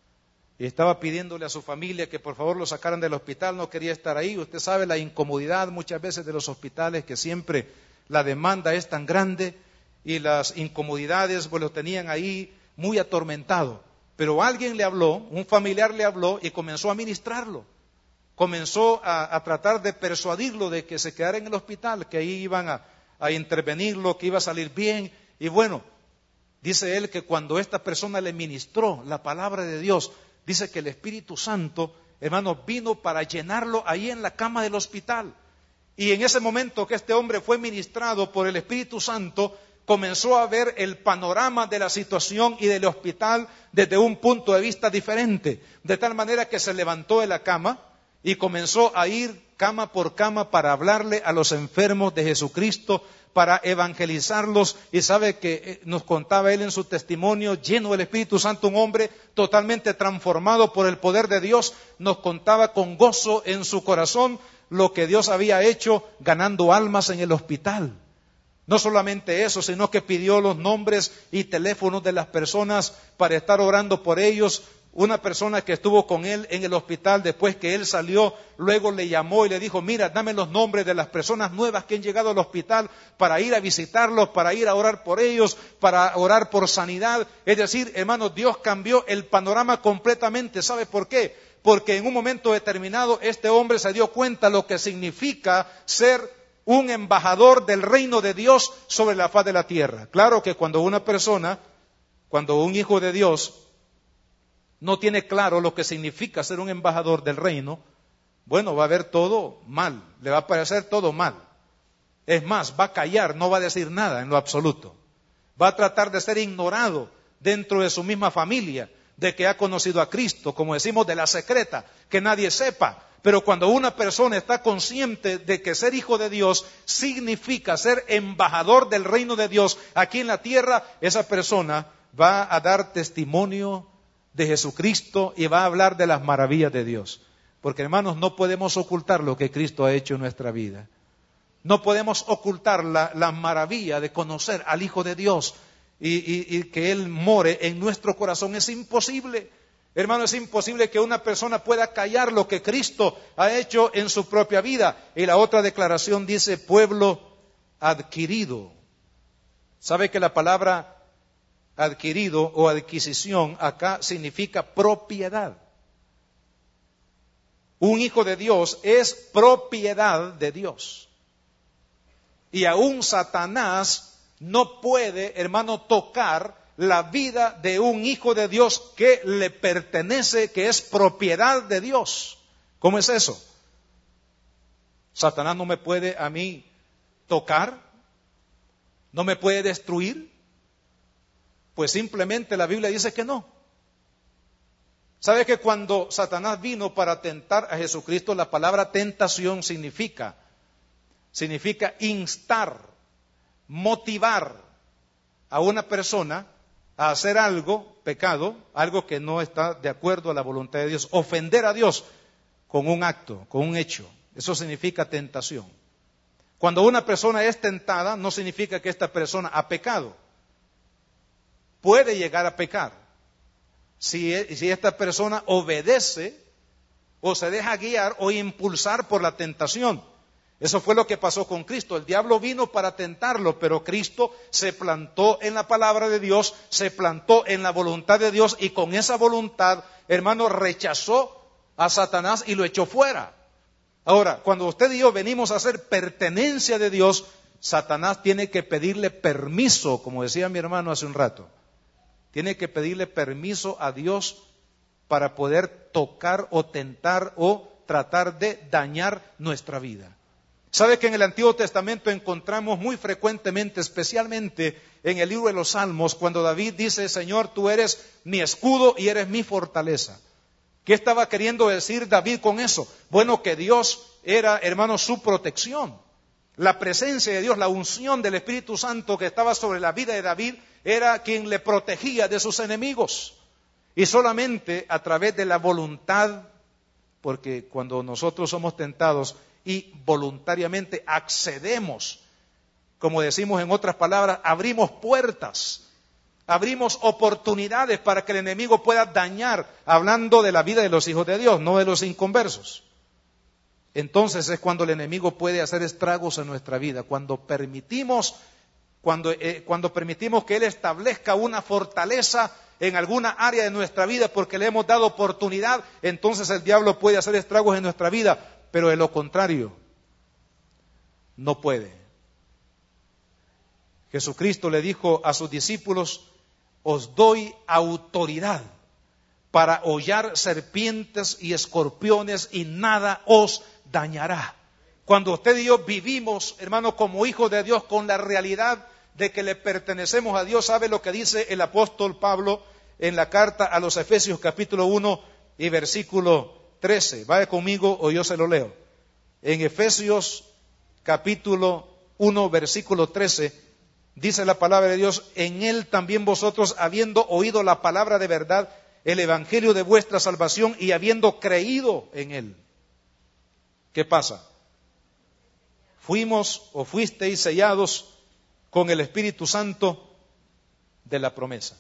[SPEAKER 1] Y estaba pidiéndole a su familia que por favor lo sacaran del hospital, no quería estar ahí. Usted sabe la incomodidad muchas veces de los hospitales, que siempre la demanda es tan grande y las incomodidades pues lo tenían ahí muy atormentado. Pero alguien le habló, un familiar le habló y comenzó a ministrarlo. Comenzó a, a tratar de persuadirlo de que se quedara en el hospital, que ahí iban a, a intervenirlo, que iba a salir bien. Y bueno, dice él que cuando esta persona le ministró la palabra de Dios, dice que el Espíritu Santo, hermano, vino para llenarlo ahí en la cama del hospital. Y en ese momento que este hombre fue ministrado por el Espíritu Santo, comenzó a ver el panorama de la situación y del hospital desde un punto de vista diferente, de tal manera que se levantó de la cama y comenzó a ir cama por cama para hablarle a los enfermos de Jesucristo, para evangelizarlos. Y sabe que nos contaba él en su testimonio, lleno del Espíritu Santo, un hombre totalmente transformado por el poder de Dios, nos contaba con gozo en su corazón lo que Dios había hecho ganando almas en el hospital. No solamente eso, sino que pidió los nombres y teléfonos de las personas para estar orando por ellos. Una persona que estuvo con él en el hospital después que él salió, luego le llamó y le dijo, mira, dame los nombres de las personas nuevas que han llegado al hospital para ir a visitarlos, para ir a orar por ellos, para orar por sanidad. Es decir, hermanos, Dios cambió el panorama completamente. ¿Sabe por qué? Porque en un momento determinado este hombre se dio cuenta lo que significa ser un embajador del reino de Dios sobre la faz de la tierra. Claro que cuando una persona, cuando un hijo de Dios no tiene claro lo que significa ser un embajador del reino, bueno, va a ver todo mal, le va a parecer todo mal. Es más, va a callar, no va a decir nada en lo absoluto. Va a tratar de ser ignorado dentro de su misma familia, de que ha conocido a Cristo, como decimos, de la secreta, que nadie sepa. Pero cuando una persona está consciente de que ser hijo de Dios significa ser embajador del reino de Dios aquí en la tierra, esa persona va a dar testimonio de Jesucristo y va a hablar de las maravillas de Dios. Porque, hermanos, no podemos ocultar lo que Cristo ha hecho en nuestra vida. No podemos ocultar la, la maravilla de conocer al Hijo de Dios y, y, y que Él more en nuestro corazón. Es imposible. Hermano, es imposible que una persona pueda callar lo que Cristo ha hecho en su propia vida. Y la otra declaración dice pueblo adquirido. ¿Sabe que la palabra adquirido o adquisición acá significa propiedad? Un hijo de Dios es propiedad de Dios. Y aún Satanás no puede, hermano, tocar la vida de un hijo de Dios que le pertenece, que es propiedad de Dios. ¿Cómo es eso? Satanás no me puede a mí tocar, no me puede destruir. Pues simplemente la Biblia dice que no. ¿Sabe que cuando Satanás vino para tentar a Jesucristo, la palabra tentación significa, significa instar, motivar a una persona a hacer algo, pecado, algo que no está de acuerdo a la voluntad de Dios, ofender a Dios con un acto, con un hecho. Eso significa tentación. Cuando una persona es tentada, no significa que esta persona ha pecado. Puede llegar a pecar. Si, si esta persona obedece o se deja guiar o impulsar por la tentación. Eso fue lo que pasó con Cristo. El diablo vino para tentarlo, pero Cristo se plantó en la palabra de Dios, se plantó en la voluntad de Dios y con esa voluntad, hermano, rechazó a Satanás y lo echó fuera. Ahora, cuando usted y yo venimos a ser pertenencia de Dios, Satanás tiene que pedirle permiso, como decía mi hermano hace un rato. Tiene que pedirle permiso a Dios para poder tocar o tentar o tratar de dañar nuestra vida. ¿Sabe que en el Antiguo Testamento encontramos muy frecuentemente, especialmente en el libro de los Salmos, cuando David dice, Señor, tú eres mi escudo y eres mi fortaleza? ¿Qué estaba queriendo decir David con eso? Bueno, que Dios era, hermano, su protección. La presencia de Dios, la unción del Espíritu Santo que estaba sobre la vida de David, era quien le protegía de sus enemigos. Y solamente a través de la voluntad, porque cuando nosotros somos tentados y voluntariamente accedemos, como decimos en otras palabras, abrimos puertas, abrimos oportunidades para que el enemigo pueda dañar, hablando de la vida de los hijos de Dios, no de los inconversos. Entonces es cuando el enemigo puede hacer estragos en nuestra vida, cuando permitimos, cuando, eh, cuando permitimos que él establezca una fortaleza en alguna área de nuestra vida porque le hemos dado oportunidad, entonces el diablo puede hacer estragos en nuestra vida, pero de lo contrario, no puede. Jesucristo le dijo a sus discípulos, os doy autoridad para hollar serpientes y escorpiones y nada os dañará. Cuando usted y yo vivimos, hermano, como hijos de Dios, con la realidad de que le pertenecemos a Dios, ¿sabe lo que dice el apóstol Pablo en la carta a los Efesios capítulo uno y versículo trece? Vaya conmigo o yo se lo leo. En Efesios capítulo uno versículo trece dice la palabra de Dios, en él también vosotros, habiendo oído la palabra de verdad, el evangelio de vuestra salvación y habiendo creído en él. ¿Qué pasa? Fuimos o fuisteis sellados con el Espíritu Santo de la promesa,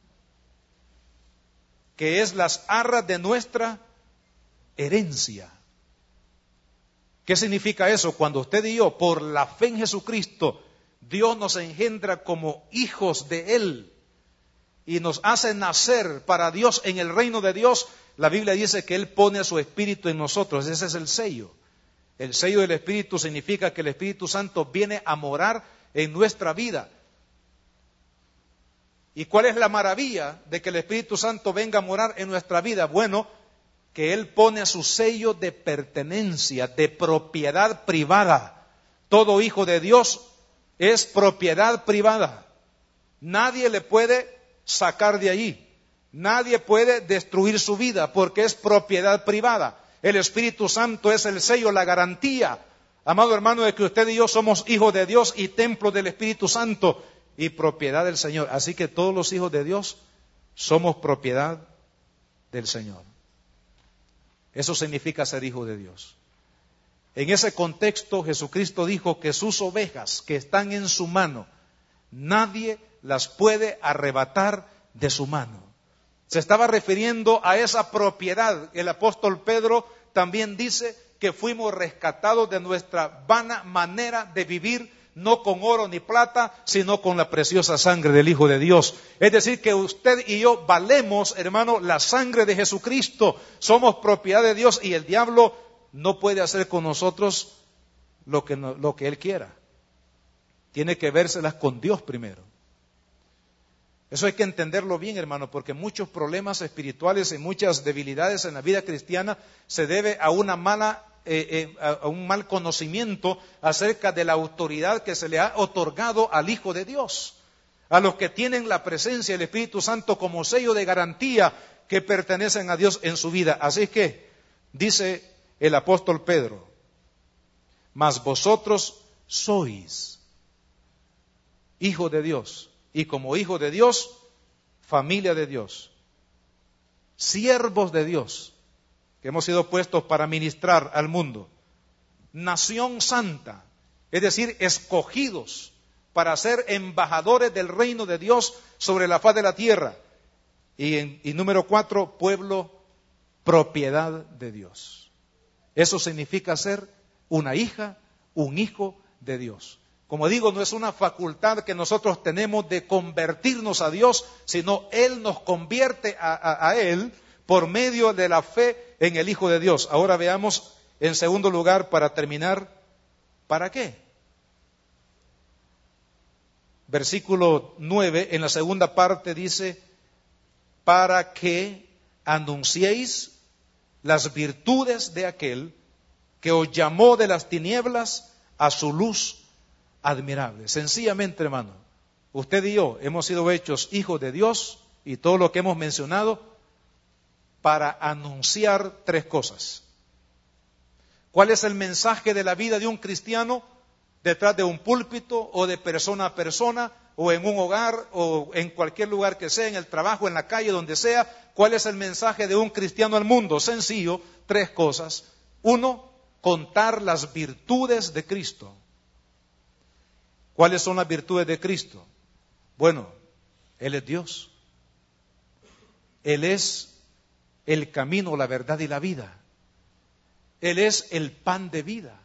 [SPEAKER 1] que es las arras de nuestra herencia. ¿Qué significa eso? Cuando usted y yo, por la fe en Jesucristo, Dios nos engendra como hijos de Él y nos hace nacer para Dios en el reino de Dios, la Biblia dice que Él pone su Espíritu en nosotros. Ese es el sello. El sello del Espíritu significa que el Espíritu Santo viene a morar en nuestra vida. ¿Y cuál es la maravilla de que el Espíritu Santo venga a morar en nuestra vida? Bueno, que Él pone su sello de pertenencia, de propiedad privada. Todo hijo de Dios es propiedad privada. Nadie le puede sacar de allí. Nadie puede destruir su vida porque es propiedad privada. El Espíritu Santo es el sello, la garantía, amado hermano, de que usted y yo somos hijos de Dios y templo del Espíritu Santo y propiedad del Señor. Así que todos los hijos de Dios somos propiedad del Señor. Eso significa ser hijo de Dios. En ese contexto, Jesucristo dijo que sus ovejas que están en su mano, nadie las puede arrebatar de su mano. Se estaba refiriendo a esa propiedad. El apóstol Pedro también dice que fuimos rescatados de nuestra vana manera de vivir, no con oro ni plata, sino con la preciosa sangre del Hijo de Dios. Es decir, que usted y yo valemos, hermano, la sangre de Jesucristo. Somos propiedad de Dios y el diablo no puede hacer con nosotros lo que, no, lo que él quiera. Tiene que vérselas con Dios primero. Eso hay que entenderlo bien, hermano, porque muchos problemas espirituales y muchas debilidades en la vida cristiana se debe a una mala, eh, eh, a un mal conocimiento acerca de la autoridad que se le ha otorgado al Hijo de Dios, a los que tienen la presencia del Espíritu Santo como sello de garantía que pertenecen a Dios en su vida. Así que dice el apóstol Pedro, mas vosotros sois hijos de Dios. Y como hijo de Dios, familia de Dios, siervos de Dios, que hemos sido puestos para ministrar al mundo, nación santa, es decir, escogidos para ser embajadores del reino de Dios sobre la faz de la tierra. Y, en, y número cuatro, pueblo propiedad de Dios. Eso significa ser una hija, un hijo de Dios. Como digo, no es una facultad que nosotros tenemos de convertirnos a Dios, sino Él nos convierte a, a, a Él por medio de la fe en el Hijo de Dios. Ahora veamos, en segundo lugar, para terminar, ¿para qué? Versículo nueve, en la segunda parte dice, para que anunciéis las virtudes de aquel que os llamó de las tinieblas a su luz admirable. Sencillamente, hermano, usted y yo hemos sido hechos hijos de Dios, y todo lo que hemos mencionado para anunciar tres cosas. ¿Cuál es el mensaje de la vida de un cristiano detrás de un púlpito o de persona a persona o en un hogar o en cualquier lugar que sea, en el trabajo, en la calle, donde sea? ¿Cuál es el mensaje de un cristiano al mundo? Sencillo, tres cosas. Uno, contar las virtudes de Cristo. ¿Cuáles son las virtudes de Cristo? Bueno, Él es Dios. Él es el camino, la verdad y la vida. Él es el pan de vida.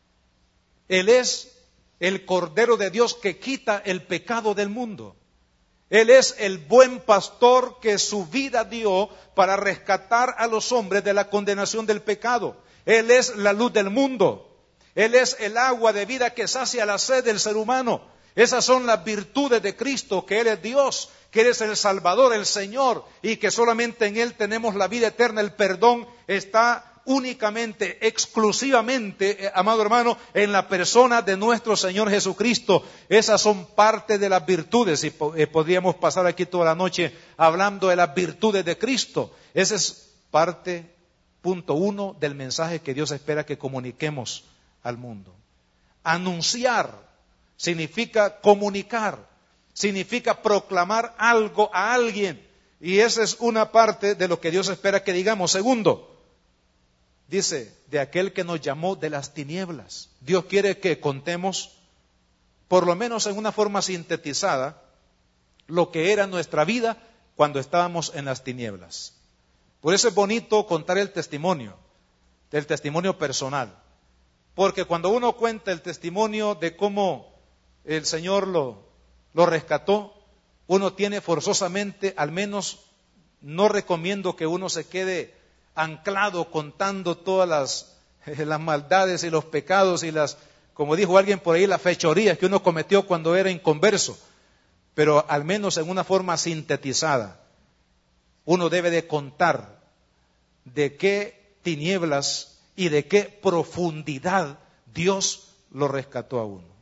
[SPEAKER 1] Él es el Cordero de Dios que quita el pecado del mundo. Él es el buen pastor que su vida dio para rescatar a los hombres de la condenación del pecado. Él es la luz del mundo. Él es el agua de vida que sacia la sed del ser humano. Esas son las virtudes de Cristo, que Él es Dios, que Él es el Salvador, el Señor, y que solamente en Él tenemos la vida eterna. El perdón está únicamente, exclusivamente, eh, amado hermano, en la persona de nuestro Señor Jesucristo. Esas son parte de las virtudes, y eh, podríamos pasar aquí toda la noche hablando de las virtudes de Cristo. Esa es parte, punto uno, del mensaje que Dios espera que comuniquemos al mundo. Anunciar significa comunicar, significa proclamar algo a alguien, y esa es una parte de lo que Dios espera que digamos. Segundo, dice, de aquel que nos llamó de las tinieblas. Dios quiere que contemos, por lo menos en una forma sintetizada, lo que era nuestra vida cuando estábamos en las tinieblas. Por eso es bonito contar el testimonio, el testimonio personal. Porque cuando uno cuenta el testimonio de cómo el Señor lo, lo rescató, uno tiene forzosamente, al menos no recomiendo que uno se quede anclado contando todas las, las maldades y los pecados y las, como dijo alguien por ahí, las fechorías que uno cometió cuando era inconverso. Pero al menos en una forma sintetizada, uno debe de contar de qué tinieblas y de qué profundidad Dios lo rescató a uno.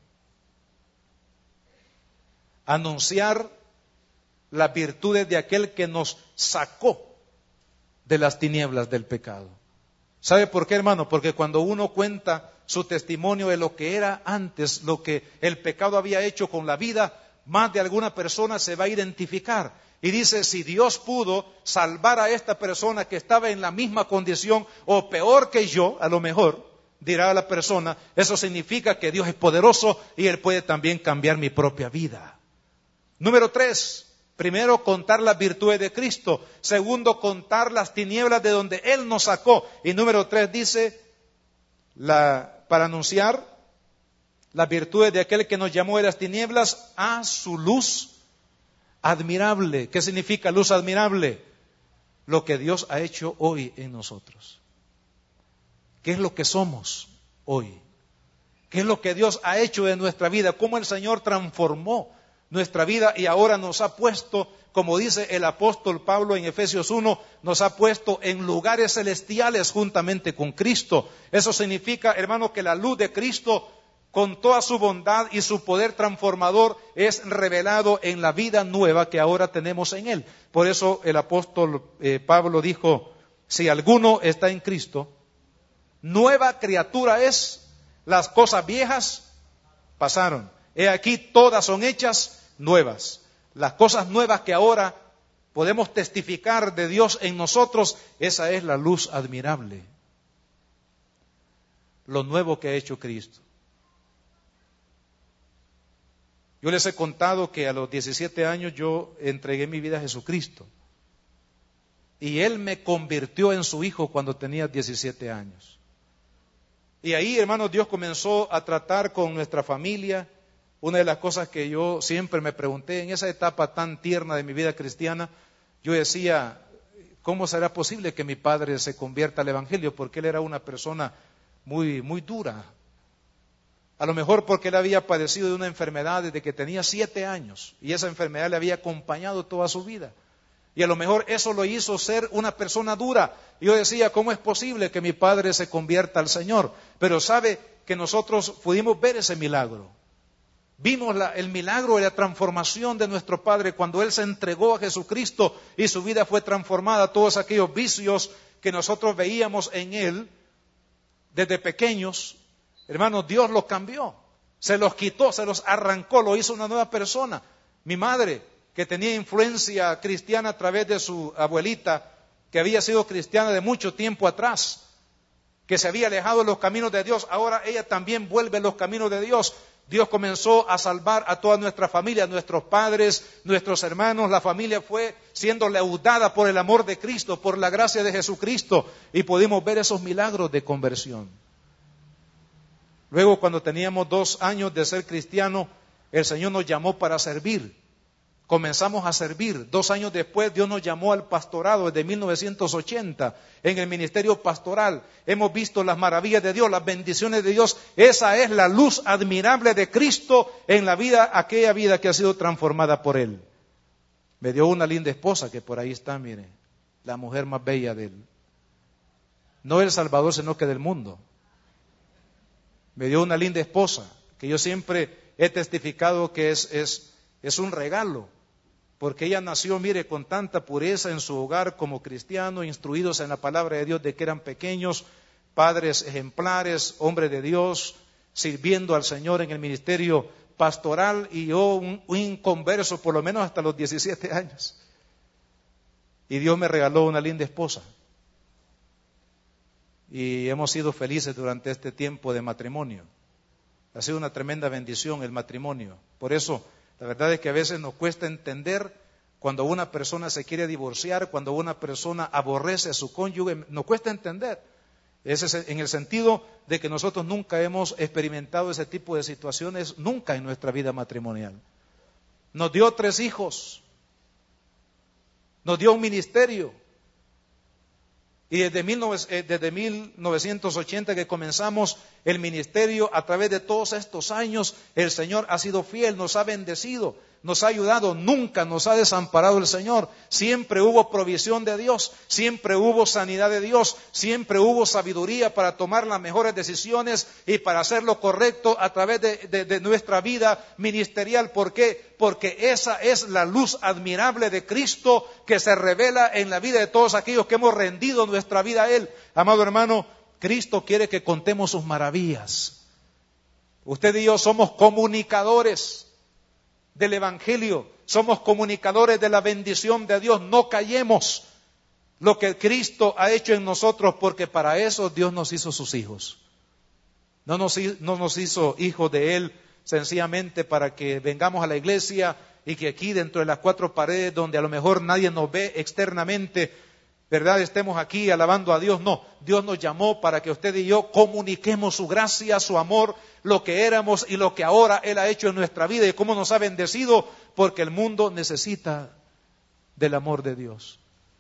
[SPEAKER 1] Anunciar las virtudes de aquel que nos sacó de las tinieblas del pecado. ¿Sabe por qué, hermano? Porque cuando uno cuenta su testimonio de lo que era antes, lo que el pecado había hecho con la vida, más de alguna persona se va a identificar. Y dice, si Dios pudo salvar a esta persona que estaba en la misma condición o peor que yo, a lo mejor, dirá la persona, eso significa que Dios es poderoso y Él puede también cambiar mi propia vida. Número tres, primero, contar las virtudes de Cristo. Segundo, contar las tinieblas de donde Él nos sacó. Y número tres dice, la, para anunciar las virtudes de aquel que nos llamó de las tinieblas a su luz admirable. ¿Qué significa luz admirable? Lo que Dios ha hecho hoy en nosotros. ¿Qué es lo que somos hoy? ¿Qué es lo que Dios ha hecho en nuestra vida? ¿Cómo el Señor transformó nuestra vida y ahora nos ha puesto, como dice el apóstol Pablo en Efesios uno, nos ha puesto en lugares celestiales juntamente con Cristo? Eso significa, hermano, que la luz de Cristo, con toda su bondad y su poder transformador, es revelado en la vida nueva que ahora tenemos en Él. Por eso el apóstol eh, Pablo dijo, si alguno está en Cristo, nueva criatura es, las cosas viejas pasaron. He aquí, todas son hechas nuevas. Las cosas nuevas que ahora podemos testificar de Dios en nosotros, esa es la luz admirable. Lo nuevo que ha hecho Cristo. Yo les he contado que a los diecisiete años yo entregué mi vida a Jesucristo. Y Él me convirtió en su hijo cuando tenía diecisiete años. Y ahí, hermanos, Dios comenzó a tratar con nuestra familia. Una de las cosas que yo siempre me pregunté en esa etapa tan tierna de mi vida cristiana, yo decía, ¿cómo será posible que mi padre se convierta al Evangelio? Porque él era una persona muy, muy dura. A lo mejor porque él había padecido de una enfermedad desde que tenía siete años y esa enfermedad le había acompañado toda su vida. Y a lo mejor eso lo hizo ser una persona dura. Y yo decía, ¿cómo es posible que mi padre se convierta al Señor? Pero sabe que nosotros pudimos ver ese milagro. Vimos la, el milagro de la transformación de nuestro padre cuando él se entregó a Jesucristo y su vida fue transformada. Todos aquellos vicios que nosotros veíamos en él desde pequeños, hermanos, Dios los cambió, se los quitó, se los arrancó, lo hizo una nueva persona. Mi madre, que tenía influencia cristiana a través de su abuelita, que había sido cristiana de mucho tiempo atrás, que se había alejado de los caminos de Dios, ahora ella también vuelve a los caminos de Dios. Dios comenzó a salvar a toda nuestra familia, nuestros padres, nuestros hermanos, la familia fue siendo leudada por el amor de Cristo, por la gracia de Jesucristo, y pudimos ver esos milagros de conversión. Luego, cuando teníamos dos años de ser cristianos, el Señor nos llamó para servir. Comenzamos a servir. Dos años después, Dios nos llamó al pastorado desde mil novecientos ochenta, en el ministerio pastoral. Hemos visto las maravillas de Dios, las bendiciones de Dios. Esa es la luz admirable de Cristo en la vida, aquella vida que ha sido transformada por Él. Me dio una linda esposa que por ahí está, mire, la mujer más bella de Él. No del Salvador, sino que del mundo. Me dio una linda esposa, que yo siempre he testificado que es, es, es un regalo, porque ella nació, mire, con tanta pureza en su hogar como cristiano, instruidos en la palabra de Dios de que eran pequeños, padres ejemplares, hombres de Dios, sirviendo al Señor en el ministerio pastoral, y yo un, un inconverso por lo menos hasta los diecisiete años. Y Dios me regaló una linda esposa. Y hemos sido felices durante este tiempo de matrimonio. Ha sido una tremenda bendición el matrimonio. Por eso, la verdad es que a veces nos cuesta entender cuando una persona se quiere divorciar, cuando una persona aborrece a su cónyuge, nos cuesta entender. Ese es en el sentido de que nosotros nunca hemos experimentado ese tipo de situaciones, nunca en nuestra vida matrimonial. Nos dio tres hijos, nos dio un ministerio. Y desde mil novecientos ochenta que comenzamos el ministerio, a través de todos estos años, el Señor ha sido fiel, nos ha bendecido, nos ha ayudado, nunca nos ha desamparado el Señor. Siempre hubo provisión de Dios, siempre hubo sanidad de Dios, siempre hubo sabiduría para tomar las mejores decisiones y para hacer lo correcto a través de, de, de nuestra vida ministerial. ¿Por qué? Porque esa es la luz admirable de Cristo que se revela en la vida de todos aquellos que hemos rendido nuestra vida a Él. Amado hermano, Cristo quiere que contemos sus maravillas. Usted y yo somos comunicadores del Evangelio, somos comunicadores de la bendición de Dios. No callemos lo que Cristo ha hecho en nosotros, porque para eso Dios nos hizo sus hijos. No nos, no nos hizo hijos de Él sencillamente para que vengamos a la iglesia y que aquí dentro de las cuatro paredes, donde a lo mejor nadie nos ve externamente, ¿verdad?, estemos aquí alabando a Dios. No, Dios nos llamó para que usted y yo comuniquemos su gracia, su amor, lo que éramos y lo que ahora Él ha hecho en nuestra vida y cómo nos ha bendecido, porque el mundo necesita del amor de Dios.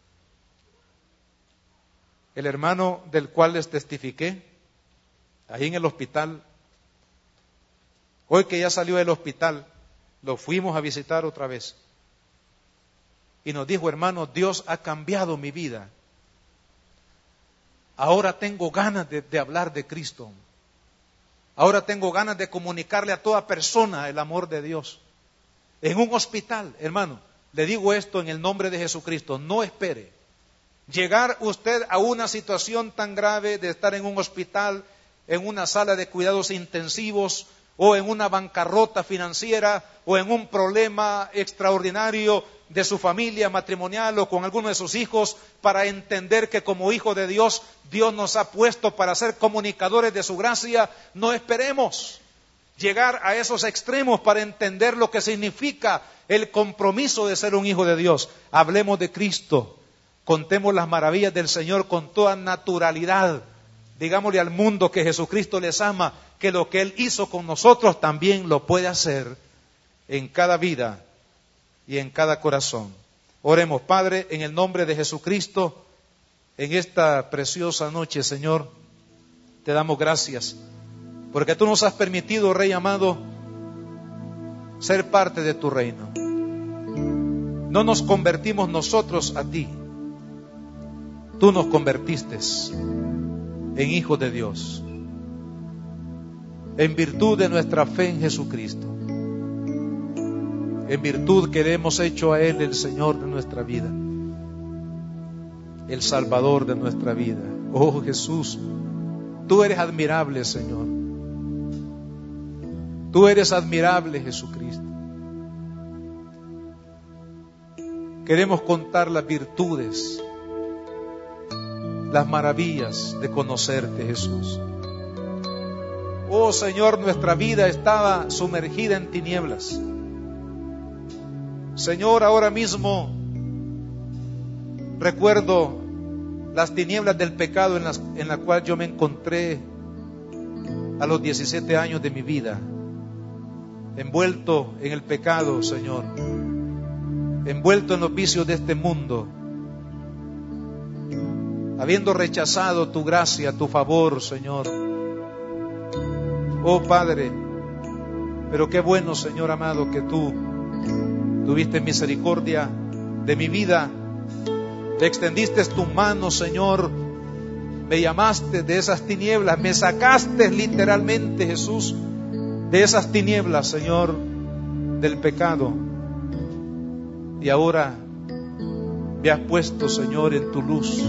[SPEAKER 1] El hermano del cual les testifiqué, ahí en el hospital, hoy que ya salió del hospital, lo fuimos a visitar otra vez. Y nos dijo, hermano, Dios ha cambiado mi vida. Ahora tengo ganas de, de hablar de Cristo. Ahora tengo ganas de comunicarle a toda persona el amor de Dios. En un hospital, hermano, le digo esto en el nombre de Jesucristo, no espere llegar usted a una situación tan grave de estar en un hospital, en una sala de cuidados intensivos, o en una bancarrota financiera, o en un problema extraordinario de su familia matrimonial o con alguno de sus hijos, para entender que como hijo de Dios, Dios nos ha puesto para ser comunicadores de su gracia. No esperemos llegar a esos extremos para entender lo que significa el compromiso de ser un hijo de Dios. Hablemos de Cristo, contemos las maravillas del Señor con toda naturalidad. Digámosle al mundo que Jesucristo les ama, que lo que Él hizo con nosotros también lo puede hacer en cada vida y en cada corazón. Oremos, Padre, en el nombre de Jesucristo, en esta preciosa noche, Señor, te damos gracias, porque tú nos has permitido, Rey amado, ser parte de tu reino. No nos convertimos nosotros a ti, tú nos convertiste en hijos de Dios, en virtud de nuestra fe en Jesucristo, en virtud que le hemos hecho a Él el Señor de nuestra vida, el Salvador de nuestra vida. Oh Jesús, tú eres admirable, Señor. Tú eres admirable, Jesucristo. Queremos contar las virtudes, las maravillas de conocerte, Jesús. Oh Señor, nuestra vida estaba sumergida en tinieblas. Señor, ahora mismo recuerdo las tinieblas del pecado en las en la cual yo me encontré a los diecisiete años de mi vida, envuelto en el pecado, Señor, envuelto en los vicios de este mundo, habiendo rechazado tu gracia, tu favor, Señor. Oh Padre, pero qué bueno, Señor amado, que tú tuviste misericordia de mi vida, te extendiste tu mano, Señor, me llamaste de esas tinieblas, me sacaste literalmente, Jesús, de esas tinieblas, Señor, del pecado, y ahora me has puesto, Señor, en tu luz,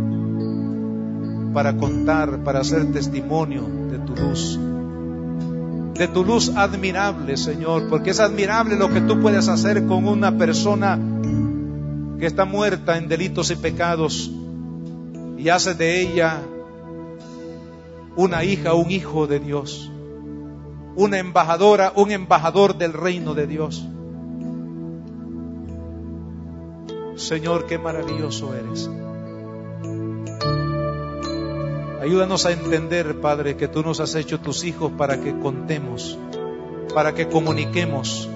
[SPEAKER 1] para contar, para hacer testimonio de tu luz, de tu luz admirable, Señor, porque es admirable lo que tú puedes hacer con una persona que está muerta en delitos y pecados, y haces de ella una hija, un hijo de Dios, una embajadora, un embajador del reino de Dios. Señor, qué maravilloso eres. Ayúdanos a entender, Padre, que tú nos has hecho tus hijos para que contemos, para que comuniquemos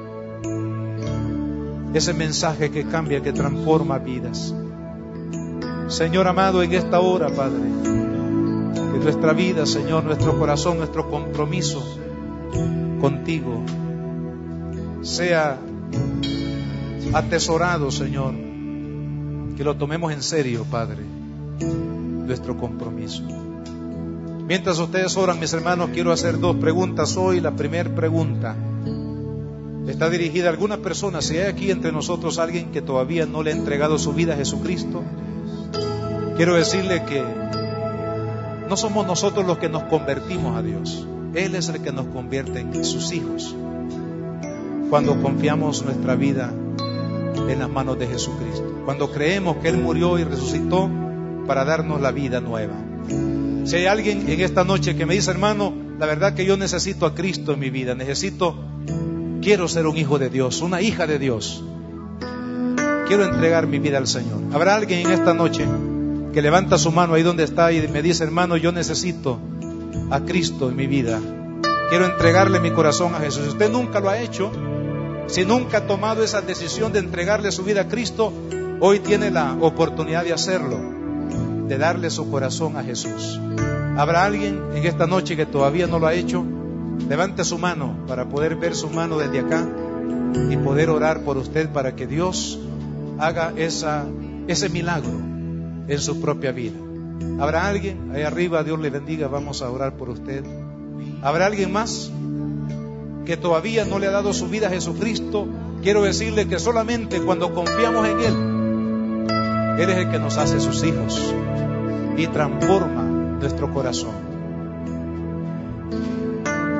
[SPEAKER 1] ese mensaje que cambia, que transforma vidas. Señor amado, en esta hora, Padre, que nuestra vida, Señor, nuestro corazón, nuestro compromiso contigo sea atesorado, Señor, que lo tomemos en serio, Padre, nuestro compromiso. Mientras ustedes oran, mis hermanos, quiero hacer dos preguntas hoy. La primera pregunta está dirigida a alguna persona. Si hay aquí entre nosotros alguien que todavía no le ha entregado su vida a Jesucristo, quiero decirle que no somos nosotros los que nos convertimos a Dios. Él es el que nos convierte en sus hijos cuando confiamos nuestra vida en las manos de Jesucristo, cuando creemos que Él murió y resucitó para darnos la vida nueva. Si hay alguien en esta noche que me dice, hermano, la verdad que yo necesito a Cristo en mi vida, necesito, quiero ser un hijo de Dios, una hija de Dios, quiero entregar mi vida al Señor. ¿Habrá alguien en esta noche que levanta su mano ahí donde está y me dice, hermano, yo necesito a Cristo en mi vida, quiero entregarle mi corazón a Jesús? Si usted nunca lo ha hecho, si nunca ha tomado esa decisión de entregarle su vida a Cristo, hoy tiene la oportunidad de hacerlo, de darle su corazón a Jesús. ¿Habrá alguien en esta noche que todavía no lo ha hecho? Levante su mano para poder ver su mano desde acá y poder orar por usted para que Dios haga esa, ese milagro en su propia vida. ¿Habrá alguien? Ahí arriba, Dios le bendiga, vamos a orar por usted. ¿Habrá alguien más que todavía no le ha dado su vida a Jesucristo? Quiero decirle que solamente cuando confiamos en Él, Él es el que nos hace sus hijos y transforma nuestro corazón.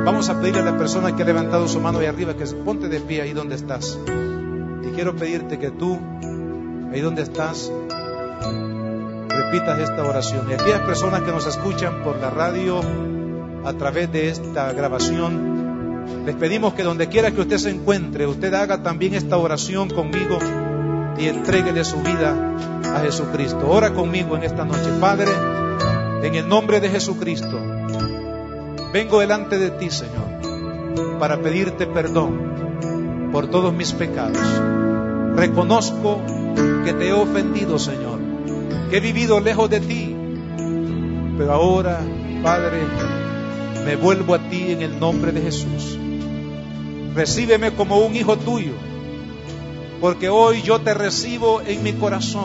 [SPEAKER 1] Vamos a pedirle a la persona que ha levantado su mano ahí arriba que ponte de pie ahí donde estás. Y quiero pedirte que tú, ahí donde estás, repitas esta oración. Y aquellas personas que nos escuchan por la radio, a través de esta grabación, les pedimos que donde quiera que usted se encuentre, usted haga también esta oración conmigo y entréguele su vida a Jesucristo. Ora conmigo en esta noche. Padre, en el nombre de Jesucristo, vengo delante de ti, Señor, para pedirte perdón por todos mis pecados. Reconozco que te he ofendido, Señor, que he vivido lejos de ti, pero ahora, Padre, me vuelvo a ti en el nombre de Jesús. Recíbeme como un hijo tuyo, porque hoy yo te recibo en mi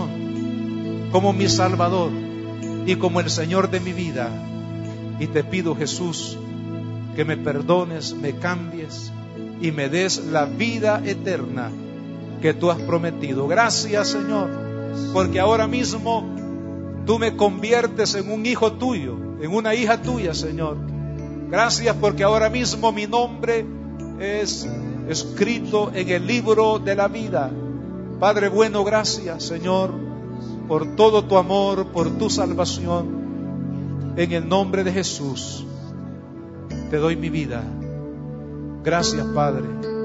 [SPEAKER 1] corazón como mi Salvador y como el Señor de mi vida. Y te pido, Jesús, que me perdones, me cambies y me des la vida eterna que tú has prometido. Gracias, Señor, porque ahora mismo tú me conviertes en un hijo tuyo, en una hija tuya, Señor. Gracias porque ahora mismo mi nombre es escrito en el libro de la vida. Padre bueno, gracias, Señor, por todo tu amor, por tu salvación. En el nombre de Jesús te doy mi vida. Gracias, Padre.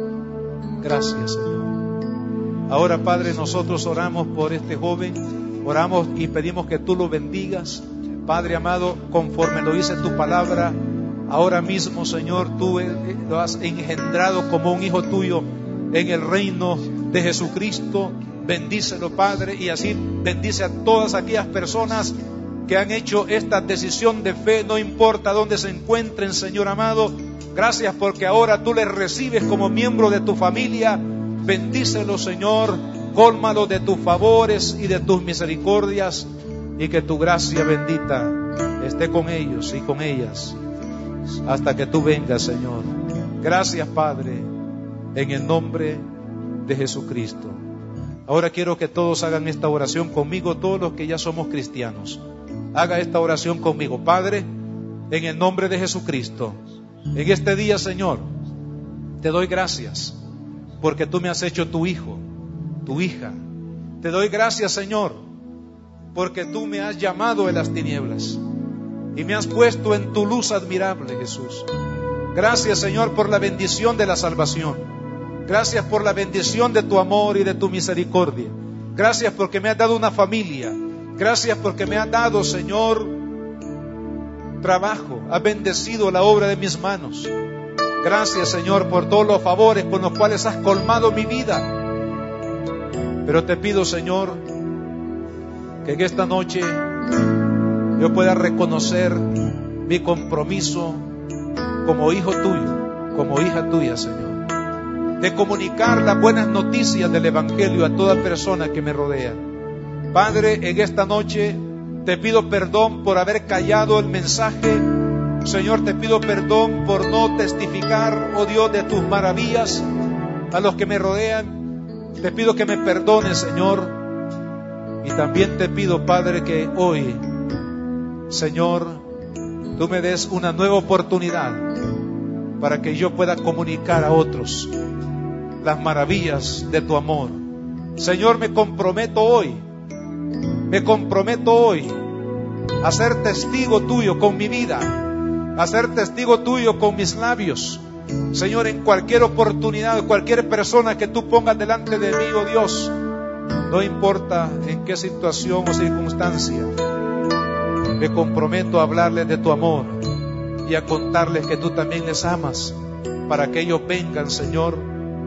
[SPEAKER 1] Gracias, Señor. Ahora, Padre, nosotros oramos por este joven, oramos y pedimos que tú lo bendigas, Padre amado, conforme lo dice tu palabra. Ahora mismo, Señor, tú lo has engendrado como un hijo tuyo en el reino de Jesucristo. Bendícelo, Padre, y así bendice a todas aquellas personas que han hecho esta decisión de fe, no importa dónde se encuentren, Señor amado. Gracias porque ahora tú les recibes como miembro de tu familia. Bendícelo, Señor, cólmalo de tus favores y de tus misericordias, y que tu gracia bendita esté con ellos y con ellas hasta que tú vengas, Señor. Gracias, Padre, en el nombre de Jesucristo. Ahora quiero que todos hagan esta oración conmigo, todos los que ya somos cristianos. Haga esta oración conmigo. Padre, en el nombre de Jesucristo, en este día, Señor, te doy gracias porque tú me has hecho tu hijo, tu hija. Te doy gracias, Señor, porque tú me has llamado de las tinieblas y me has puesto en tu luz admirable, Jesús. Gracias, Señor, por la bendición de la salvación. Gracias por la bendición de tu amor y de tu misericordia. Gracias porque me has dado una familia. Gracias porque me has dado, Señor, trabajo. Has bendecido la obra de mis manos. Gracias, Señor, por todos los favores con los cuales has colmado mi vida. Pero te pido, Señor, que en esta noche yo pueda reconocer mi compromiso como hijo tuyo, como hija tuya, Señor, de comunicar las buenas noticias del Evangelio a toda persona que me rodea. Padre, en esta noche te pido perdón por haber callado el mensaje. Señor, te pido perdón por no testificar, oh Dios, de tus maravillas a los que me rodean. Te pido que me perdones, Señor. Y también te pido, Padre, que hoy, Señor, tú me des una nueva oportunidad para que yo pueda comunicar a otros las maravillas de tu amor. Señor, me comprometo hoy, me comprometo hoy a ser testigo tuyo con mi vida, a ser testigo tuyo con mis labios. Señor, en cualquier oportunidad, cualquier persona que tú pongas delante de mí, oh Dios, no importa en qué situación o circunstancia, me comprometo a hablarles de tu amor y a contarles que tú también les amas, para que ellos vengan, Señor,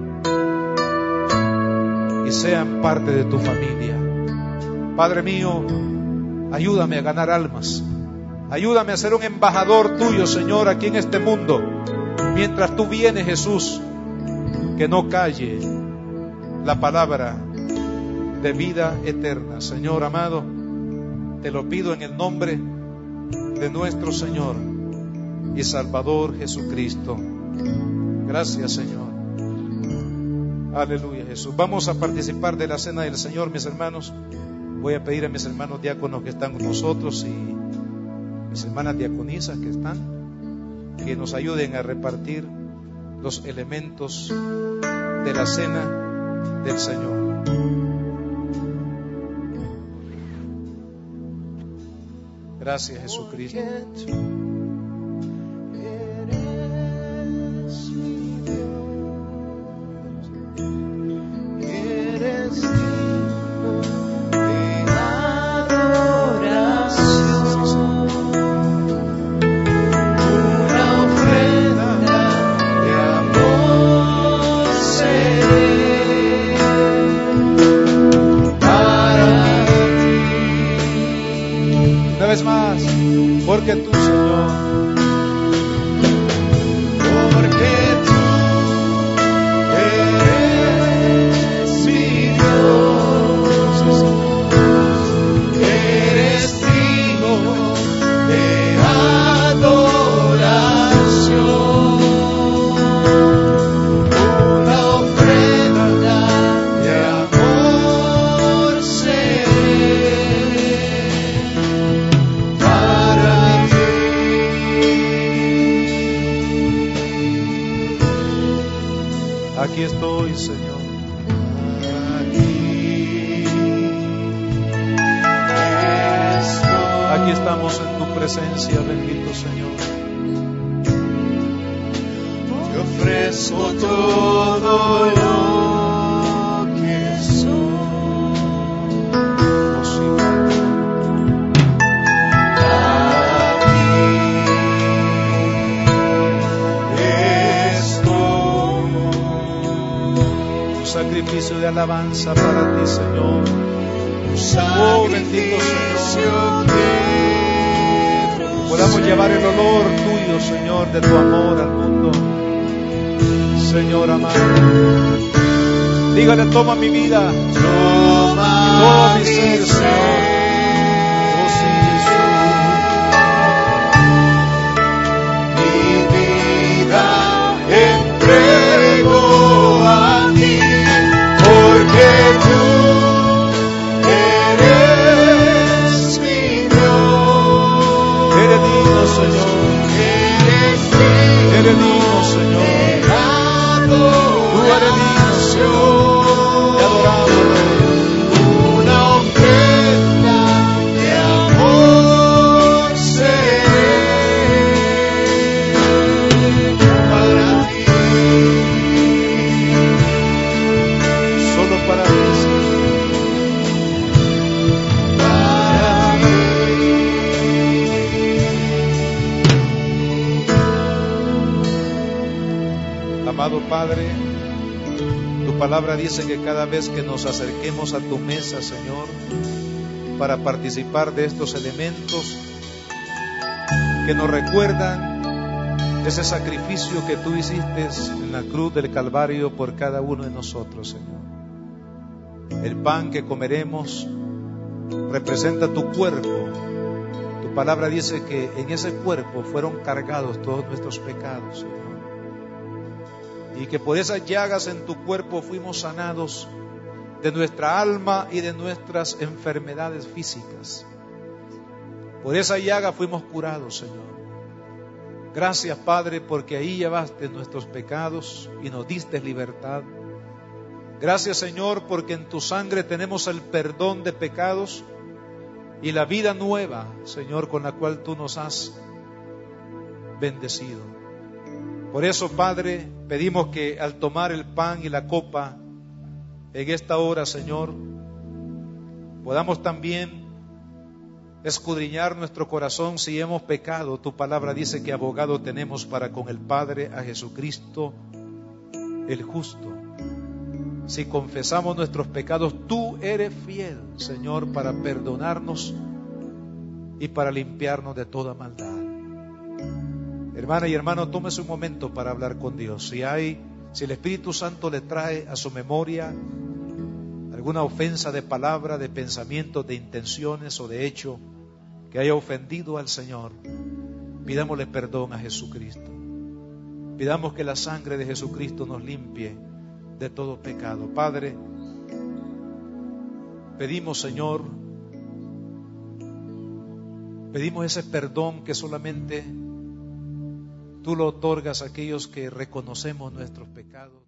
[SPEAKER 1] y sean parte de tu familia. Padre mío, ayúdame a ganar almas. Ayúdame a ser un embajador tuyo, Señor, aquí en este mundo. Mientras tú vienes, Jesús, que no calle la palabra de vida eterna. Señor amado, te lo pido en el nombre de nuestro Señor y Salvador Jesucristo. Gracias, Señor. Aleluya, Jesús. Vamos a participar de la cena del Señor, mis hermanos. Voy a pedir a mis hermanos diáconos que están con nosotros y mis hermanas diaconisas que están. que nos ayuden a repartir los elementos de la cena del Señor. Gracias, Jesucristo. Más, porque tú, Señor, porque tú eres mi Dios, eres digno de adoración, una ofrenda de amor seré. Aquí estoy, Señor. Aquí estoy. Aquí estamos en tu presencia, bendito Señor. Te ofrezco todo lo que soy. Sacrificio de alabanza para ti, Señor. Oh, bendito Señor. Podamos llevar el olor tuyo, Señor, de tu amor al mundo. Señor amado, dígale: toma mi vida, toma, toma mi ser, Señor. Oh, sí, Jesús. Mi vida entrego a ti. Porque tú eres mi Dios, eres digno, Señor, eres digno, Señor, tú eres digno, Señor, te adoramos, una ofrenda de amor seré para ti. Para ti, para ti. Amado Padre, tu palabra dice que cada vez que nos acerquemos a tu mesa, Señor, para participar de estos elementos que nos recuerdan ese sacrificio que tú hiciste en la cruz del Calvario por cada uno de nosotros, Señor. El pan que comeremos representa tu cuerpo. Tu palabra dice que en ese cuerpo fueron cargados todos nuestros pecados, Señor. Y que por esas llagas en tu cuerpo fuimos sanados de nuestra alma y de nuestras enfermedades físicas. Por esa llaga fuimos curados, Señor. Gracias, Padre, porque ahí llevaste nuestros pecados y nos diste libertad. Gracias, Señor, porque en tu sangre tenemos el perdón de pecados y la vida nueva, Señor, con la cual tú nos has bendecido. Por eso, Padre, pedimos que al tomar el pan y la copa en esta hora, Señor, podamos también escudriñar nuestro corazón si hemos pecado. Tu palabra dice que abogado tenemos para con el Padre, a Jesucristo el justo. Si confesamos nuestros pecados, tú eres fiel, Señor, para perdonarnos y para limpiarnos de toda maldad. Hermana y hermano, tómese un momento para hablar con Dios. Si hay, si el Espíritu Santo le trae a su memoria alguna ofensa de palabra, de pensamiento, de intenciones o de hecho que haya ofendido al Señor, pidámosle perdón a Jesucristo. Pidamos que la sangre de Jesucristo nos limpie de todo pecado. Padre, pedimos, Señor, pedimos ese perdón que solamente tú lo otorgas a aquellos que reconocemos nuestros pecados.